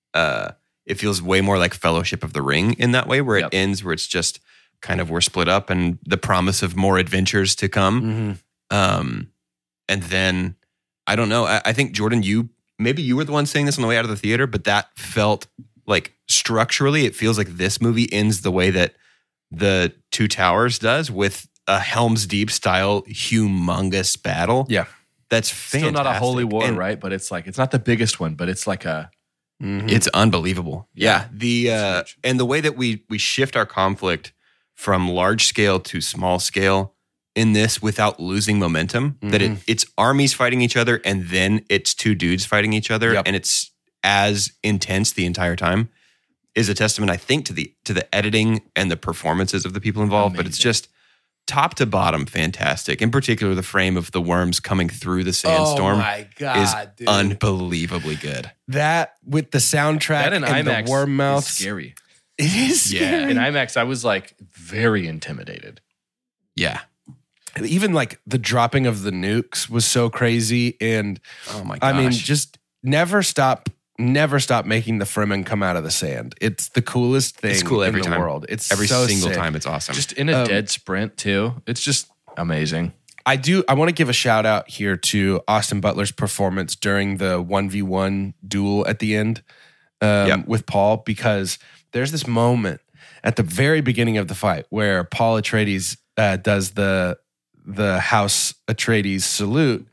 It feels way more like Fellowship of the Ring in that way, where Yep. it ends, where it's just kind of we're split up and the promise of more adventures to come. Mm-hmm. And then I don't know. I think Jordan, maybe you were the one saying this on the way out of the theater, but that felt like structurally, it feels like this movie ends the way that the Two Towers does, with a Helm's Deep style humongous battle. Yeah. That's fantastic. Still not a holy war, And right? But it's like, it's not the biggest one, but it's like a, Mhm. It's unbelievable. Yeah. It's huge. And the way that we shift our conflict from large scale to small scale in this without losing momentum, that it's armies fighting each other and then it's two dudes fighting each other, Yep. and it's as intense the entire time, is a testament, I think, to the editing and the performances of the people involved. But it's just top to bottom fantastic. In particular, the frame of the worms coming through the sandstorm is dude. unbelievably good. That with the soundtrack that in and IMAX the worm is mouths. scary. It is scary. In IMAX, I was like very intimidated. Yeah. Even like the dropping of the nukes was so crazy. And Oh my gosh. I mean, just never stop making the Fremen come out of the sand. It's the coolest thing It's cool every in the time. world. It's Every so single sick. time, it's awesome. Just in a dead sprint too. It's just amazing. I want to give a shout out here to Austin Butler's performance during the 1v1 duel at the end with Paul, because there's this moment at the very beginning of the fight where Paul Atreides does the House Atreides salute,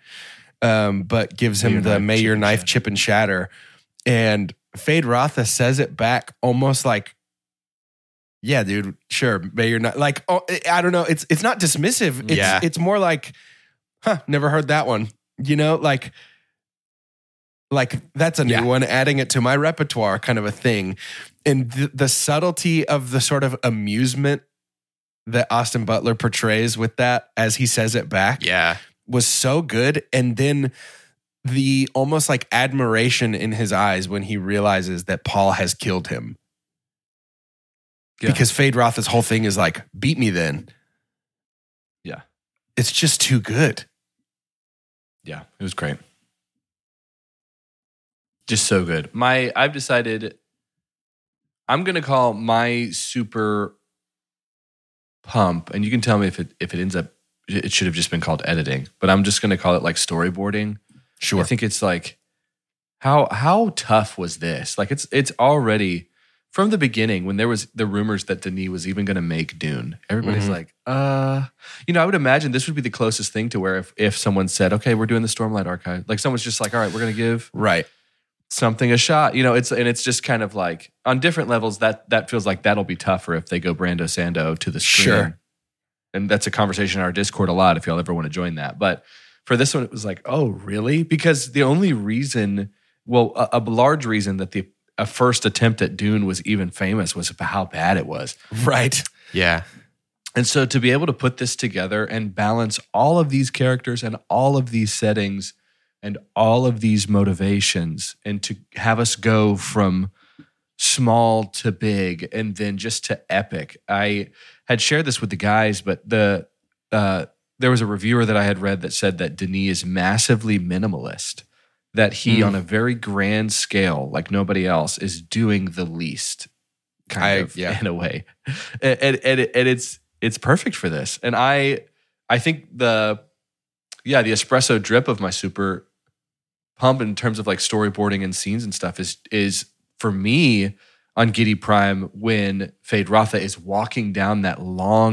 but gives him the "May your knife chip and shatter," and Fade Rotha says it back almost like, "Yeah, dude, sure, may your knife." Like, oh, I don't know. It's not dismissive. It's more like, "Huh, never heard that one." You know, like that's a new one, adding it to my repertoire, kind of a thing. And the subtlety of the sort of amusement that Austin Butler portrays with that as he says it back was so good. And then the almost like admiration in his eyes when he realizes that Paul has killed him. Yeah. Because Fade Rotha's whole thing is like, beat me then. Yeah. It's just too good. Yeah, it was great. Just so good. I've decided I'm going to call my super pump, and you can tell me if it ends up, it should have just been called editing, but I'm just going to call it like storyboarding. Sure. I think it's like, how tough was this? Like it's already from the beginning when there was the rumors that Denis was even going to make Dune. Everybody's like, I would imagine this would be the closest thing to where if someone said, okay, we're doing the Stormlight Archive, like someone's just like, all right, we're going to give something a shot. It's just kind of like on different levels that feels like that'll be tougher if they go Brando Sando to the screen. Sure. And that's a conversation in our Discord a lot if y'all ever want to join that. But for this one, it was like, oh, really? Because the only reason, a large reason that a first attempt at Dune was even famous was about how bad it was. Right. Yeah. And so to be able to put this together and balance all of these characters and all of these settings and all of these motivations, and to have us go from small to big and then just to epic. I had shared this with the guys, but there was a reviewer that I had read that said that Denis is massively minimalist, that he on a very grand scale, like nobody else, is doing the least kind of in a way. And it's perfect for this. And I think the espresso drip of my super pump in terms of like storyboarding and scenes and stuff is for me on Giddy Prime when Fade Rotha is walking down that long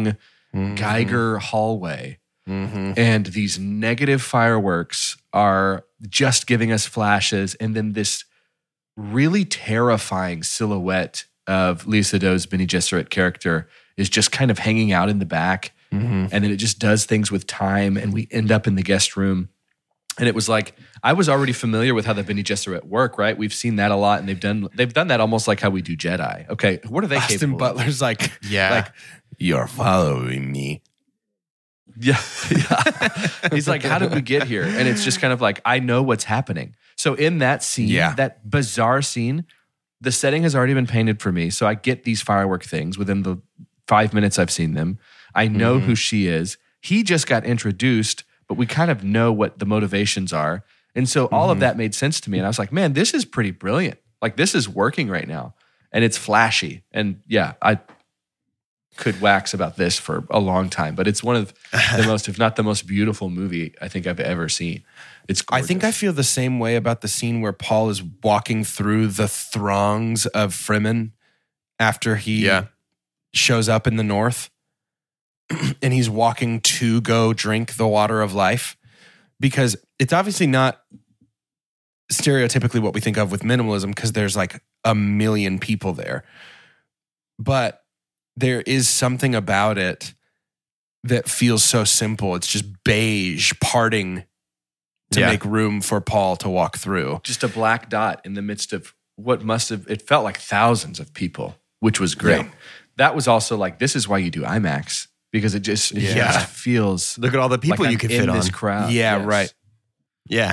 Geiger hallway. Mm-hmm. And these negative fireworks are just giving us flashes. And then this really terrifying silhouette of Lea Seydoux' Bene Gesserit character is just kind of hanging out in the back. Mm-hmm. And then it just does things with time. And we end up in the guest room. And it was like, I was already familiar with how the Bene Gesserit work, right? We've seen that a lot. And they've done that almost like how we do Jedi. Okay, what are they Austin capable of? Butler's like, Yeah. like, you're following me. Yeah. He's like, how did we get here? And it's just kind of like, I know what's happening. So in that scene, that bizarre scene, the setting has already been painted for me. So I get these firework things within the 5 minutes I've seen them. I know who she is. He just got introduced, but we kind of know what the motivations are. And so all of that made sense to me. And I was like, man, this is pretty brilliant. Like, this is working right now. And it's flashy. And yeah, I could wax about this for a long time, but it's one of the most, if not the most beautiful movie I think I've ever seen. It's gorgeous. I think I feel the same way about the scene where Paul is walking through the throngs of Fremen after he shows up in the north and he's walking to go drink the water of life, because it's obviously not stereotypically what we think of with minimalism, because there's like a million people there. But there is something about it that feels so simple. It's just beige parting to make room for Paul to walk through. Just a black dot in the midst of what must have, it felt like thousands of people, which was great. Yeah. That was also like, this is why you do IMAX, because it just feels. Look at all the people like you I'm could in fit on. this crowd. Yeah, Yes. right. Yeah.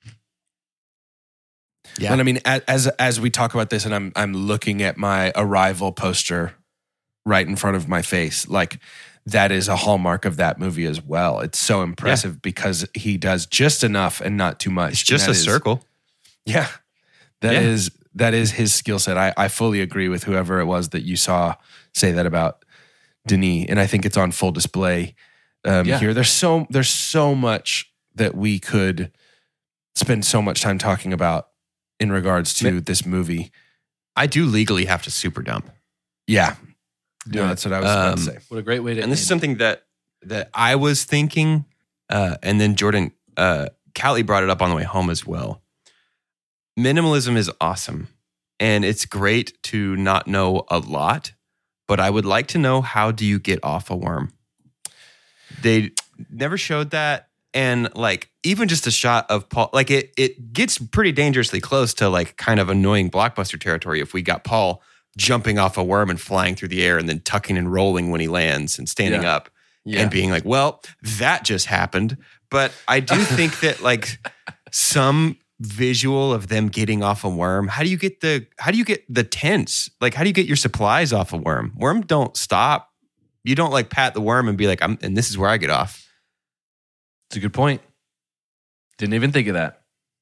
Yeah. And I mean, as we talk about this, and I'm looking at my Arrival poster right in front of my face, like that is a hallmark of that movie as well. It's so impressive because he does just enough and not too much. It's just a circle. Yeah. That is his skill set. I fully agree with whoever it was that you saw say that about Denis. And I think it's on full display here. There's so much that we could spend so much time talking about in regards to this movie. I do legally have to super dump. Yeah. No, that's what I was about to say. What a great way to And this end. is something that I was thinking, and then Jordan, Callie brought it up on the way home as well. Minimalism is awesome, and it's great to not know a lot, but I would like to know, how do you get off a worm? They never showed that. And like, even just a shot of Paul, like it gets pretty dangerously close to like kind of annoying blockbuster territory if we got Paul jumping off a worm and flying through the air and then tucking and rolling when he lands and standing up and being like, well, that just happened. But I do think that like some visual of them getting off a worm, how do you get the tents? Like, how do you get your supplies off a worm? Worm don't stop. You don't like pat the worm and be like, and this is where I get off. It's a good point. Didn't even think of that.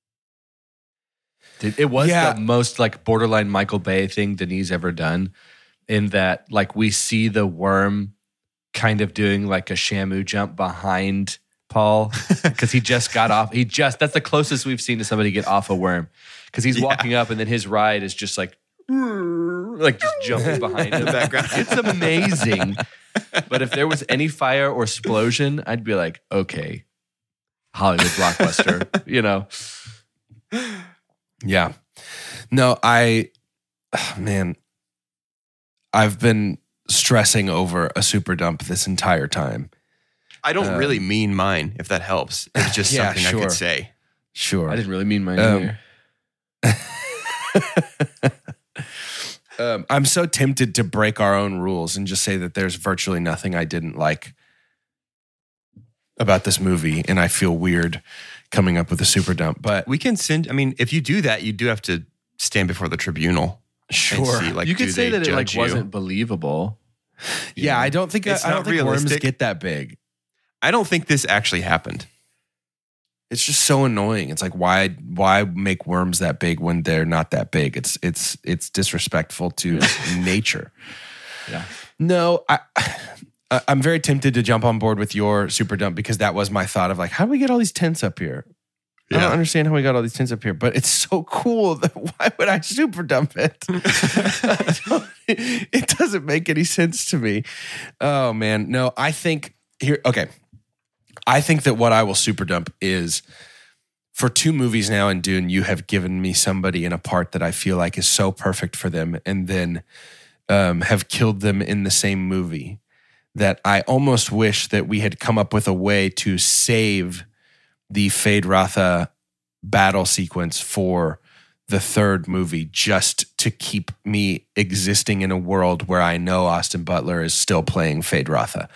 It was the most like borderline Michael Bay thing Denis ever done, in that like we see the worm kind of doing like a Shamu jump behind Paul because he just got off. That's the closest we've seen to somebody get off a worm, because he's walking up and then his ride is just like just jumping behind him. In the background. It's amazing. But if there was any fire or explosion, I'd be like, okay, Hollywood blockbuster, you know? Yeah. No, I've been stressing over a super dump this entire time. I don't really mean mine, if that helps. It's just something I could say. Sure. I didn't really mean mine either. I'm so tempted to break our own rules and just say that there's virtually nothing I didn't like about this movie, and I feel weird coming up with a super dump. But We can send, I mean, if you do that, you do have to stand before the tribunal. sure. And see, like, you could do say they that it like judge you? wasn't believable. Yeah, I don't think It's I don't not think worms realistic. get that big. I don't think this actually happened. It's just so annoying. It's like, why make worms that big when they're not that big? It's disrespectful to nature. Yeah. No, I'm very tempted to jump on board with your super dump, because that was my thought of like, how do we get all these tents up here? I don't understand how we got all these tins up here, but it's so cool. Why would I super dump it? It doesn't make any sense to me. Oh man, no. I think that what I will super dump is, for 2 movies now in Dune, you have given me somebody in a part that I feel like is so perfect for them, and then have killed them in the same movie, that I almost wish that we had come up with a way to save the Feyd-Rautha battle sequence for the 3rd movie, just to keep me existing in a world where I know Austin Butler is still playing Feyd-Rautha.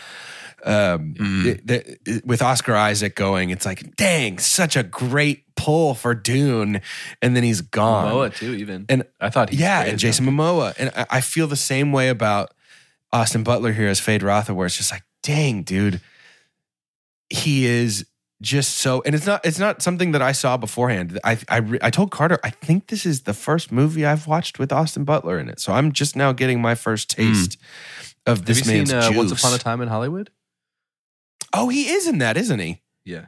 With Oscar Isaac going, it's like, dang, such a great pull for Dune, and then he's gone. Momoa too, even. And I thought and Jason Momoa. And I feel the same way about Austin Butler here as Feyd-Rautha, where it's just like, dang, dude, he is just so. And it's not something that I saw beforehand. I told Carter, I think this is the first movie I've watched with Austin Butler in it, so I'm just now getting my first taste of this man's juice. Once Upon a Time in Hollywood? Oh, he is in that, isn't he? Yeah.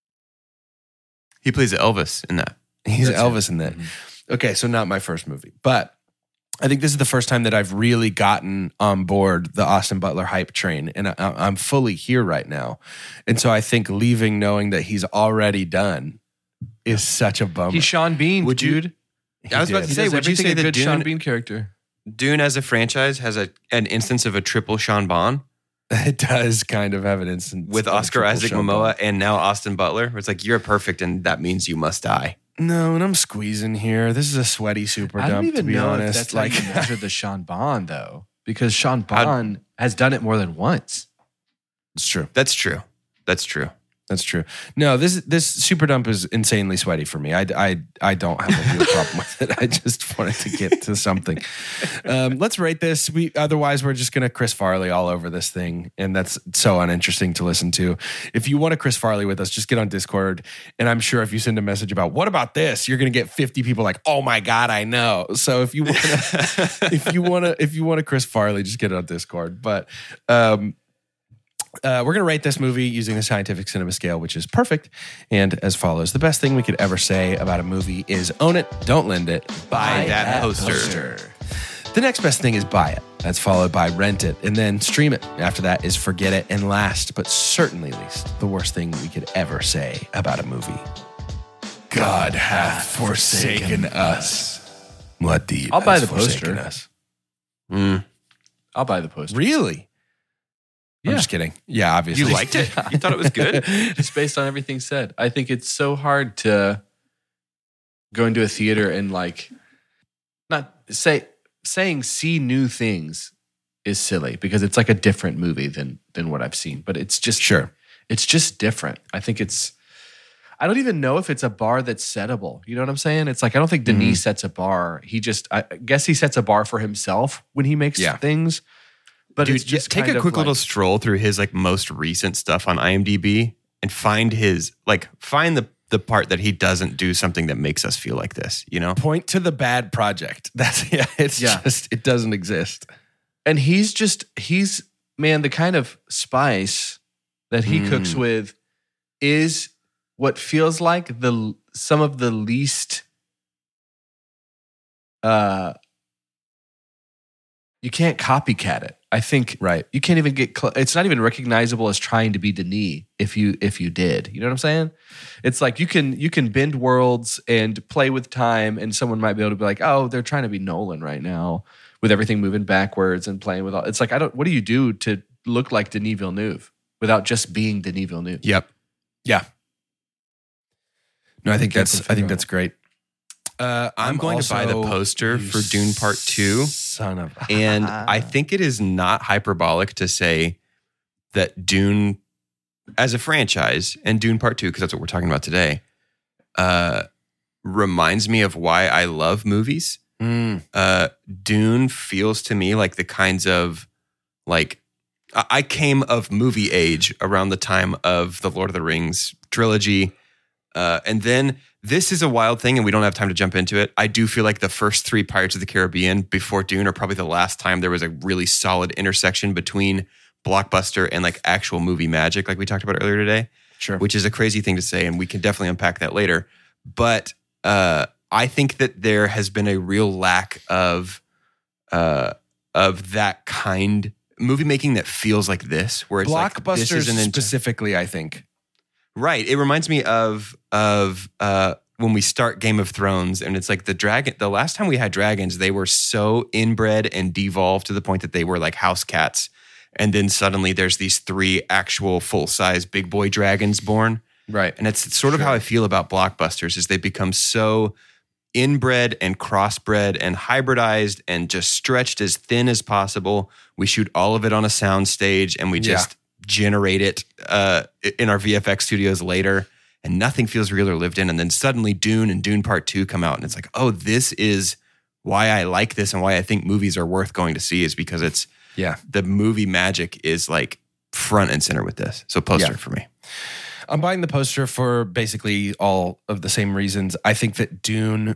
He plays Elvis in that. He's Elvis in that. Mm-hmm. Okay, so not my first movie, but I think this is the first time that I've really gotten on board the Austin Butler hype train, and I'm fully here right now. And so I think leaving knowing that he's already done is such a bummer. He's Sean Bean, dude. I was about to say, would you say that Sean Bean character? Dune as a franchise has an instance of a triple Sean Bond? It does kind of have an instance with Oscar Isaac, Momoa, and now Austin Butler. It's like, you're perfect, and that means you must die. No, and I'm squeezing here. This is a sweaty super dump, I don't even to be know honest. If that's like you measure the Sean Bond, though, because Sean Bond has done it more than once. It's true. That's true. That's true. That's true. No, this super dump is insanely sweaty for me. I don't have a real problem with it. I just wanted to get to something. Let's rate this. Otherwise, we're just gonna Chris Farley all over this thing, and that's so uninteresting to listen to. If you want to Chris Farley with us, just get on Discord, and I'm sure if you send a message about what about this, you're gonna get 50 people like, oh my god, I know. So if you want to Chris Farley, just get it on Discord. But we're going to rate this movie using the scientific cinema scale, which is perfect, and as follows. The best thing we could ever say about a movie is own it, don't lend it, buy that poster. The next best thing is buy it. That's followed by rent it, and then stream it. After that is forget it, and last, but certainly least, the worst thing we could ever say about a movie. God hath forsaken us. Muad'Dib I'll buy the forsaken poster. us. I'll buy the poster. Really? Yeah. I'm just kidding. Yeah, obviously. You liked it? You thought it was good? Just based on everything said. I think it's so hard to go into a theater and saying see new things is silly because it's like a different movie than what I've seen. But it's just it's just different. I think I don't even know if it's a bar that's settable. You know what I'm saying? It's like I don't think Denis sets a bar. I guess he sets a bar for himself when he makes things. But dude, it's just take a quick little stroll through his most recent stuff on IMDb and find the part that he doesn't do something that makes us feel like this, you know? Point to the bad project. Just it doesn't exist. And he's the kind of spice that he cooks with is what feels like some of the least you can't copycat it. I think you can't even get it's not even recognizable as trying to be Denis if you did. You know what I'm saying? It's like you can bend worlds and play with time, and someone might be able to be like, oh, they're trying to be Nolan right now with everything moving backwards and playing with all. It's like what do you do to look like Denis Villeneuve without just being Denis Villeneuve? Yep. Yeah. No, I think that's great. I'm going to buy the poster for Dune Part 2. Son of and I think it is not hyperbolic to say that Dune as a franchise and Dune Part 2, because that's what we're talking about today, reminds me of why I love movies. Dune feels to me like the kinds of I came of movie age around the time of the Lord of the Rings trilogy. And then this is a wild thing, and we don't have time to jump into it. I do feel like the first 3 Pirates of the Caribbean before Dune are probably the last time there was a really solid intersection between blockbuster and actual movie magic, like we talked about earlier today. Sure. which is a crazy thing to say, and we can definitely unpack that later. But I think that there has been a real lack of that kind movie making that feels like this, where it's like this Blockbusters isn't specifically, I think. right. It reminds me of when we start Game of Thrones, and it's like the last time we had dragons, they were so inbred and devolved to the point that they were like house cats. And then suddenly there's these 3 actual full-size big boy dragons born. Right. And it's sort of how I feel about blockbusters is they become so inbred and crossbred and hybridized and just stretched as thin as possible. We shoot all of it on a sound stage and we just generate it in our VFX studios later, and nothing feels real or lived in. And then suddenly Dune and Dune Part 2 come out, and it's like, oh, this is why I like this and why I think movies are worth going to see, is because it's the movie magic is like front and center with this. So poster for me. I'm buying the poster for basically all of the same reasons. I think that Dune,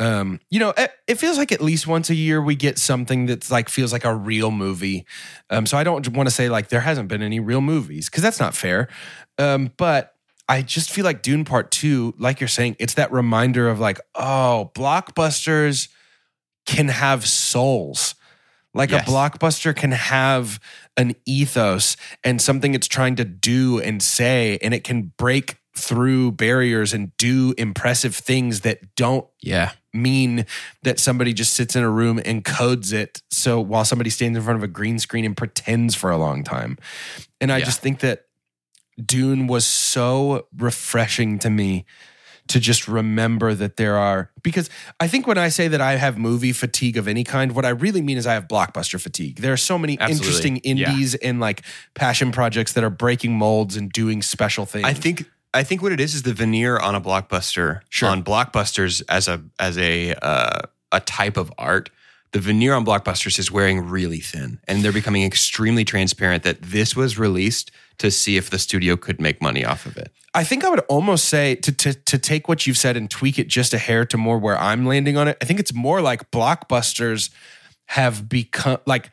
it feels like at least once a year we get something that's like feels like a real movie. So I don't want to say like there hasn't been any real movies, because that's not fair. But I just feel like Dune Part 2, like you're saying, it's that reminder of like, oh, blockbusters can have souls. Like a blockbuster can have an ethos and something it's trying to do and say, and it can break through barriers and do impressive things that don't mean that somebody just sits in a room and codes it. So while somebody stands in front of a green screen and pretends for a long time. And I just think that Dune was so refreshing to me to just remember that there are, because I think when I say that I have movie fatigue of any kind, what I really mean is I have blockbuster fatigue. There are so many interesting indies and like passion projects that are breaking molds and doing special things. I think what it is the veneer on a blockbuster, on blockbusters as a type of art. The veneer on blockbusters is wearing really thin, and they're becoming extremely transparent that this was released to see if the studio could make money off of it. I think I would almost say to take what you've said and tweak it just a hair to more where I'm landing on it. I think it's more like blockbusters have become like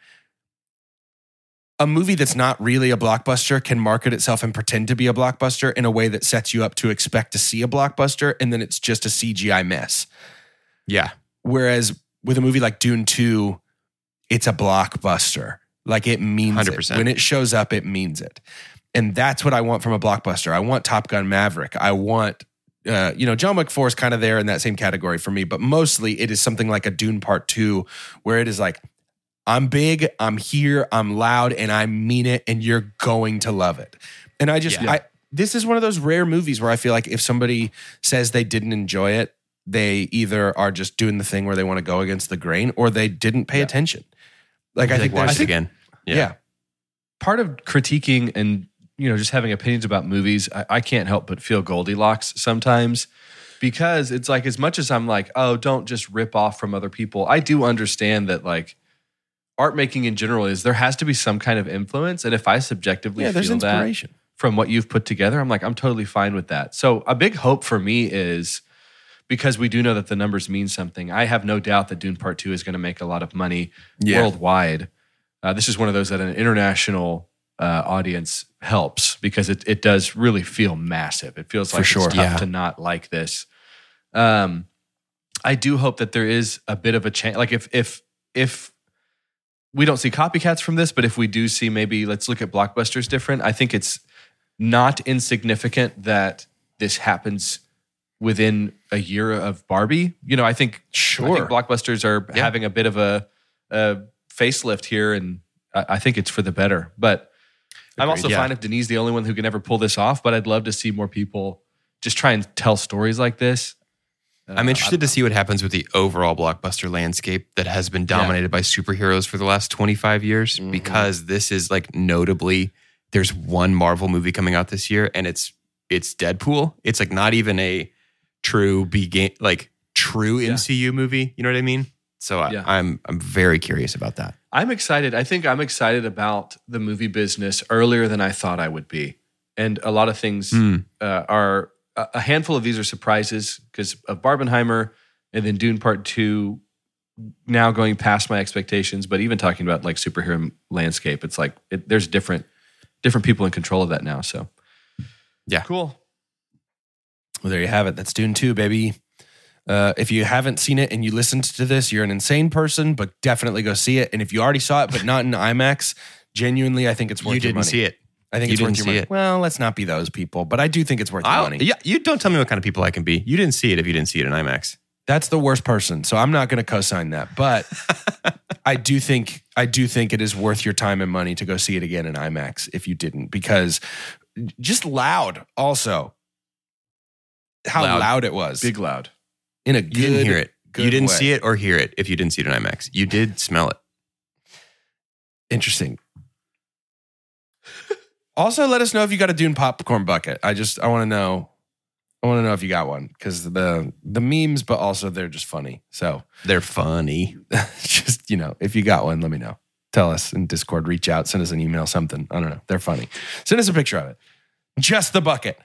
a movie that's not really a blockbuster can market itself and pretend to be a blockbuster in a way that sets you up to expect to see a blockbuster, and then it's just a CGI mess. Yeah. Whereas with a movie like Dune 2, it's a blockbuster. Like it means 100%. it. When it shows up, it means it. And that's what I want from a blockbuster. I want Top Gun Maverick. I want, John Wick 4 is kind of there in that same category for me, but mostly it is something like a Dune Part 2 where it is like, I'm big, I'm here, I'm loud, and I mean it, and you're going to love it. And I just, this is one of those rare movies where I feel like if somebody says they didn't enjoy it, they either are just doing the thing where they want to go against the grain, or they didn't pay attention. Like I think watch it again. Yeah. Part of critiquing and just having opinions about movies, I can't help but feel Goldilocks sometimes, because it's like, as much as I'm like, oh, don't just rip off from other people, I do understand that like art making in general is there has to be some kind of influence. And if I subjectively feel that from what you've put together, I'm like, I'm totally fine with that. So a big hope for me is, because we do know that the numbers mean something, I have no doubt that Dune Part 2 is going to make a lot of money worldwide. This is one of those that an international audience helps, because it does really feel massive. It feels like it's tough to not like this. I do hope that there is a bit of a chance. Like if we don't see copycats from this, but if we do see, maybe let's look at blockbusters different. I think it's not insignificant that this happens within a year of Barbie. I think blockbusters are having a bit of a facelift here, and I think it's for the better. But I'm also fine if Denis the only one who can ever pull this off, but I'd love to see more people just try and tell stories like this. I'm interested to see what happens with the overall blockbuster landscape that has been dominated by superheroes for the last 25 years, because this is like notably, there's one Marvel movie coming out this year, and it's Deadpool. It's like not even a true MCU movie. You know what I mean? So I'm very curious about that. I'm excited. I think I'm excited about the movie business earlier than I thought I would be. And a lot of things are, a handful of these are surprises because of Barbenheimer, and then Dune Part 2 now going past my expectations. But even talking about like superhero landscape, it's like there's different people in control of that now. So Yeah. Cool. Well, there you have it. That's Dune 2, baby. If you haven't seen it and you listened to this, you're an insane person, but definitely go see it. And if you already saw it, but not in IMAX, genuinely, I think it's worth You your didn't money. see it. I think You it's worth didn't your see money. it. Well, let's not be those people, but I do think it's worth your money. Yeah, you don't tell me what kind of people I can be. You didn't see it if you didn't see it in IMAX. That's the worst person. So I'm not going to co-sign that. But I do think it is worth your time and money to go see it again in IMAX if you didn't, because just loud also. How loud it was. Big loud. In a You good, didn't hear it. good You didn't way. see it or hear it if you didn't see it in IMAX. You did smell it. Interesting. Also, let us know if you got a Dune popcorn bucket. I want to know. I want to know if you got one, because the memes, but also they're just funny. So They're funny. just, if you got one, let me know. Tell us in Discord, reach out, send us an email, something. I don't know. They're funny. Send us a picture of it. Just the bucket.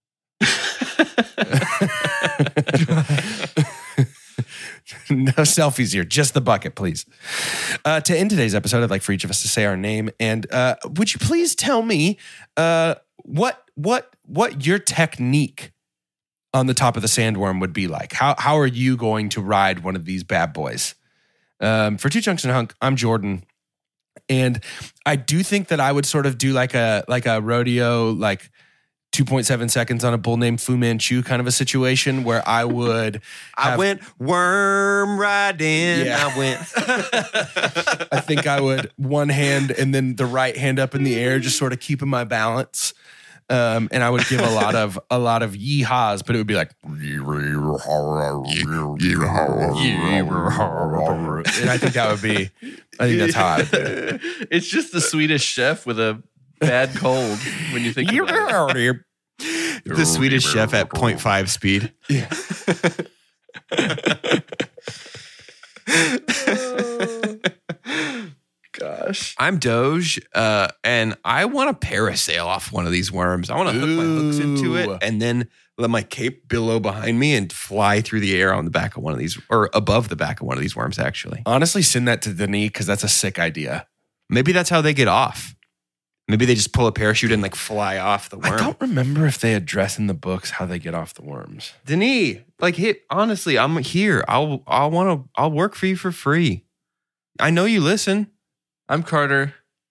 No selfies here. Just the bucket, please. To end today's episode, I'd like for each of us to say our name. And would you please tell me what your technique on the top of the sandworm would be like? How are you going to ride one of these bad boys? For Two Chunks and a Hunk, I'm Jordan. And I do think that I would sort of do like a rodeo, like 2.7 seconds on a bull named Fu Manchu kind of a situation where I would I went worm riding. Yeah. I went. I think I would one hand and then the right hand up in the air, just sort of keeping my balance. And I would give a lot of yeehaws, but it would be like, and I think that's how I would do it. It's just the Swedish chef with a bad cold when you think about it. The Swedish chef at 0.5 speed. Yeah. Gosh. I'm Doge, and I want to parasail off one of these worms. I want to hook my hooks into Ooh. it and then let my cape billow behind me and fly through the air on the back of one of these, or above the back of one of these worms, actually. Honestly, send that to Denis because that's a sick idea. Maybe that's how they get off. Maybe they just pull a parachute and like fly off the worm. I don't remember if they address in the books how they get off the worms. Denis, honestly, I'm here. I'll work for you for free. I know you listen. I'm Carter,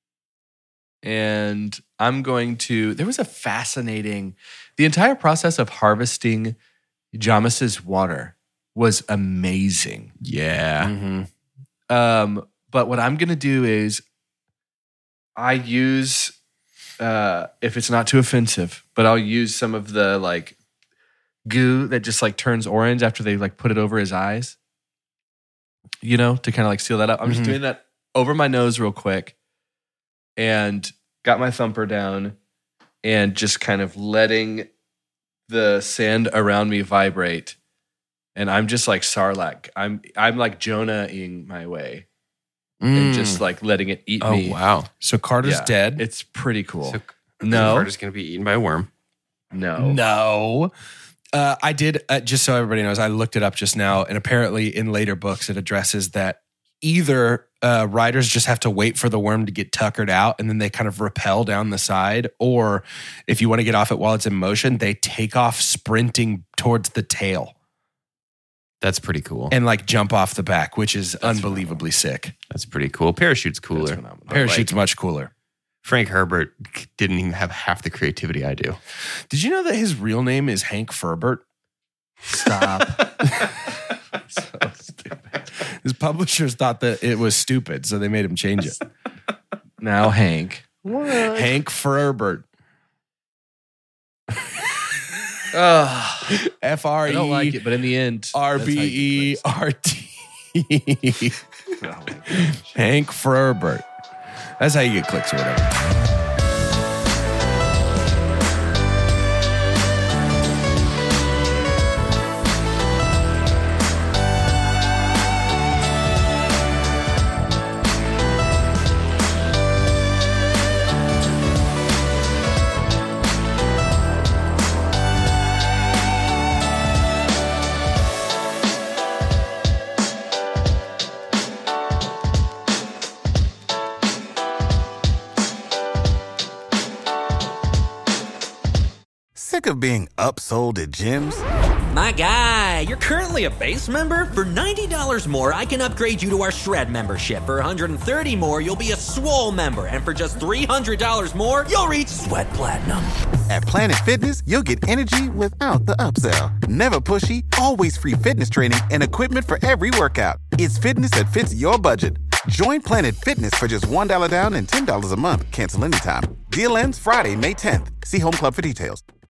and I'm going to. There was a fascinating. The entire process of harvesting Jamas's water was amazing. Yeah. But what I'm going to do is I use, if it's not too offensive, but I'll use some of the like goo that just like turns orange after they like put it over his eyes, to kind of like seal that up. I'm just doing that over my nose real quick and got my thumper down and just kind of letting the sand around me vibrate. And I'm just like Sarlacc. I'm like Jonah-ing my way and just like letting it eat me. Oh, wow. So Carter's Yeah, dead. It's pretty cool. So No. Carter's going to be eaten by a worm. No. I did, just so everybody knows, I looked it up just now, and apparently in later books it addresses that either riders just have to wait for the worm to get tuckered out and then they kind of rappel down the side, or if you want to get off it while it's in motion, they take off sprinting towards the tail That's pretty cool. and like jump off the back, which is unbelievably sick. That's pretty cool. Parachute's That's cooler. phenomenal. Parachute's much cooler. Frank Herbert didn't even have half the creativity I do. Did you know that his real name is Hank Furbert? Stop. So stupid. His publishers thought that it was stupid, so they made him change it. Now, Hank. Hank Furbert. I F-R-E. don't like it, but in the end, R-B-E-R-T. Oh my gosh. Hank Furbert. That's how you get clicks or whatever. Sick of being upsold at gyms? My guy, you're currently a base member? For $90 more, I can upgrade you to our Shred membership. For $130 more, you'll be a Swole member. And for just $300 more, you'll reach Sweat Platinum. At Planet Fitness, you'll get energy without the upsell. Never pushy, always free fitness training and equipment for every workout. It's fitness that fits your budget. Join Planet Fitness for just $1 down and $10 a month. Cancel anytime. Deal ends Friday, May 10th. See Home Club for details.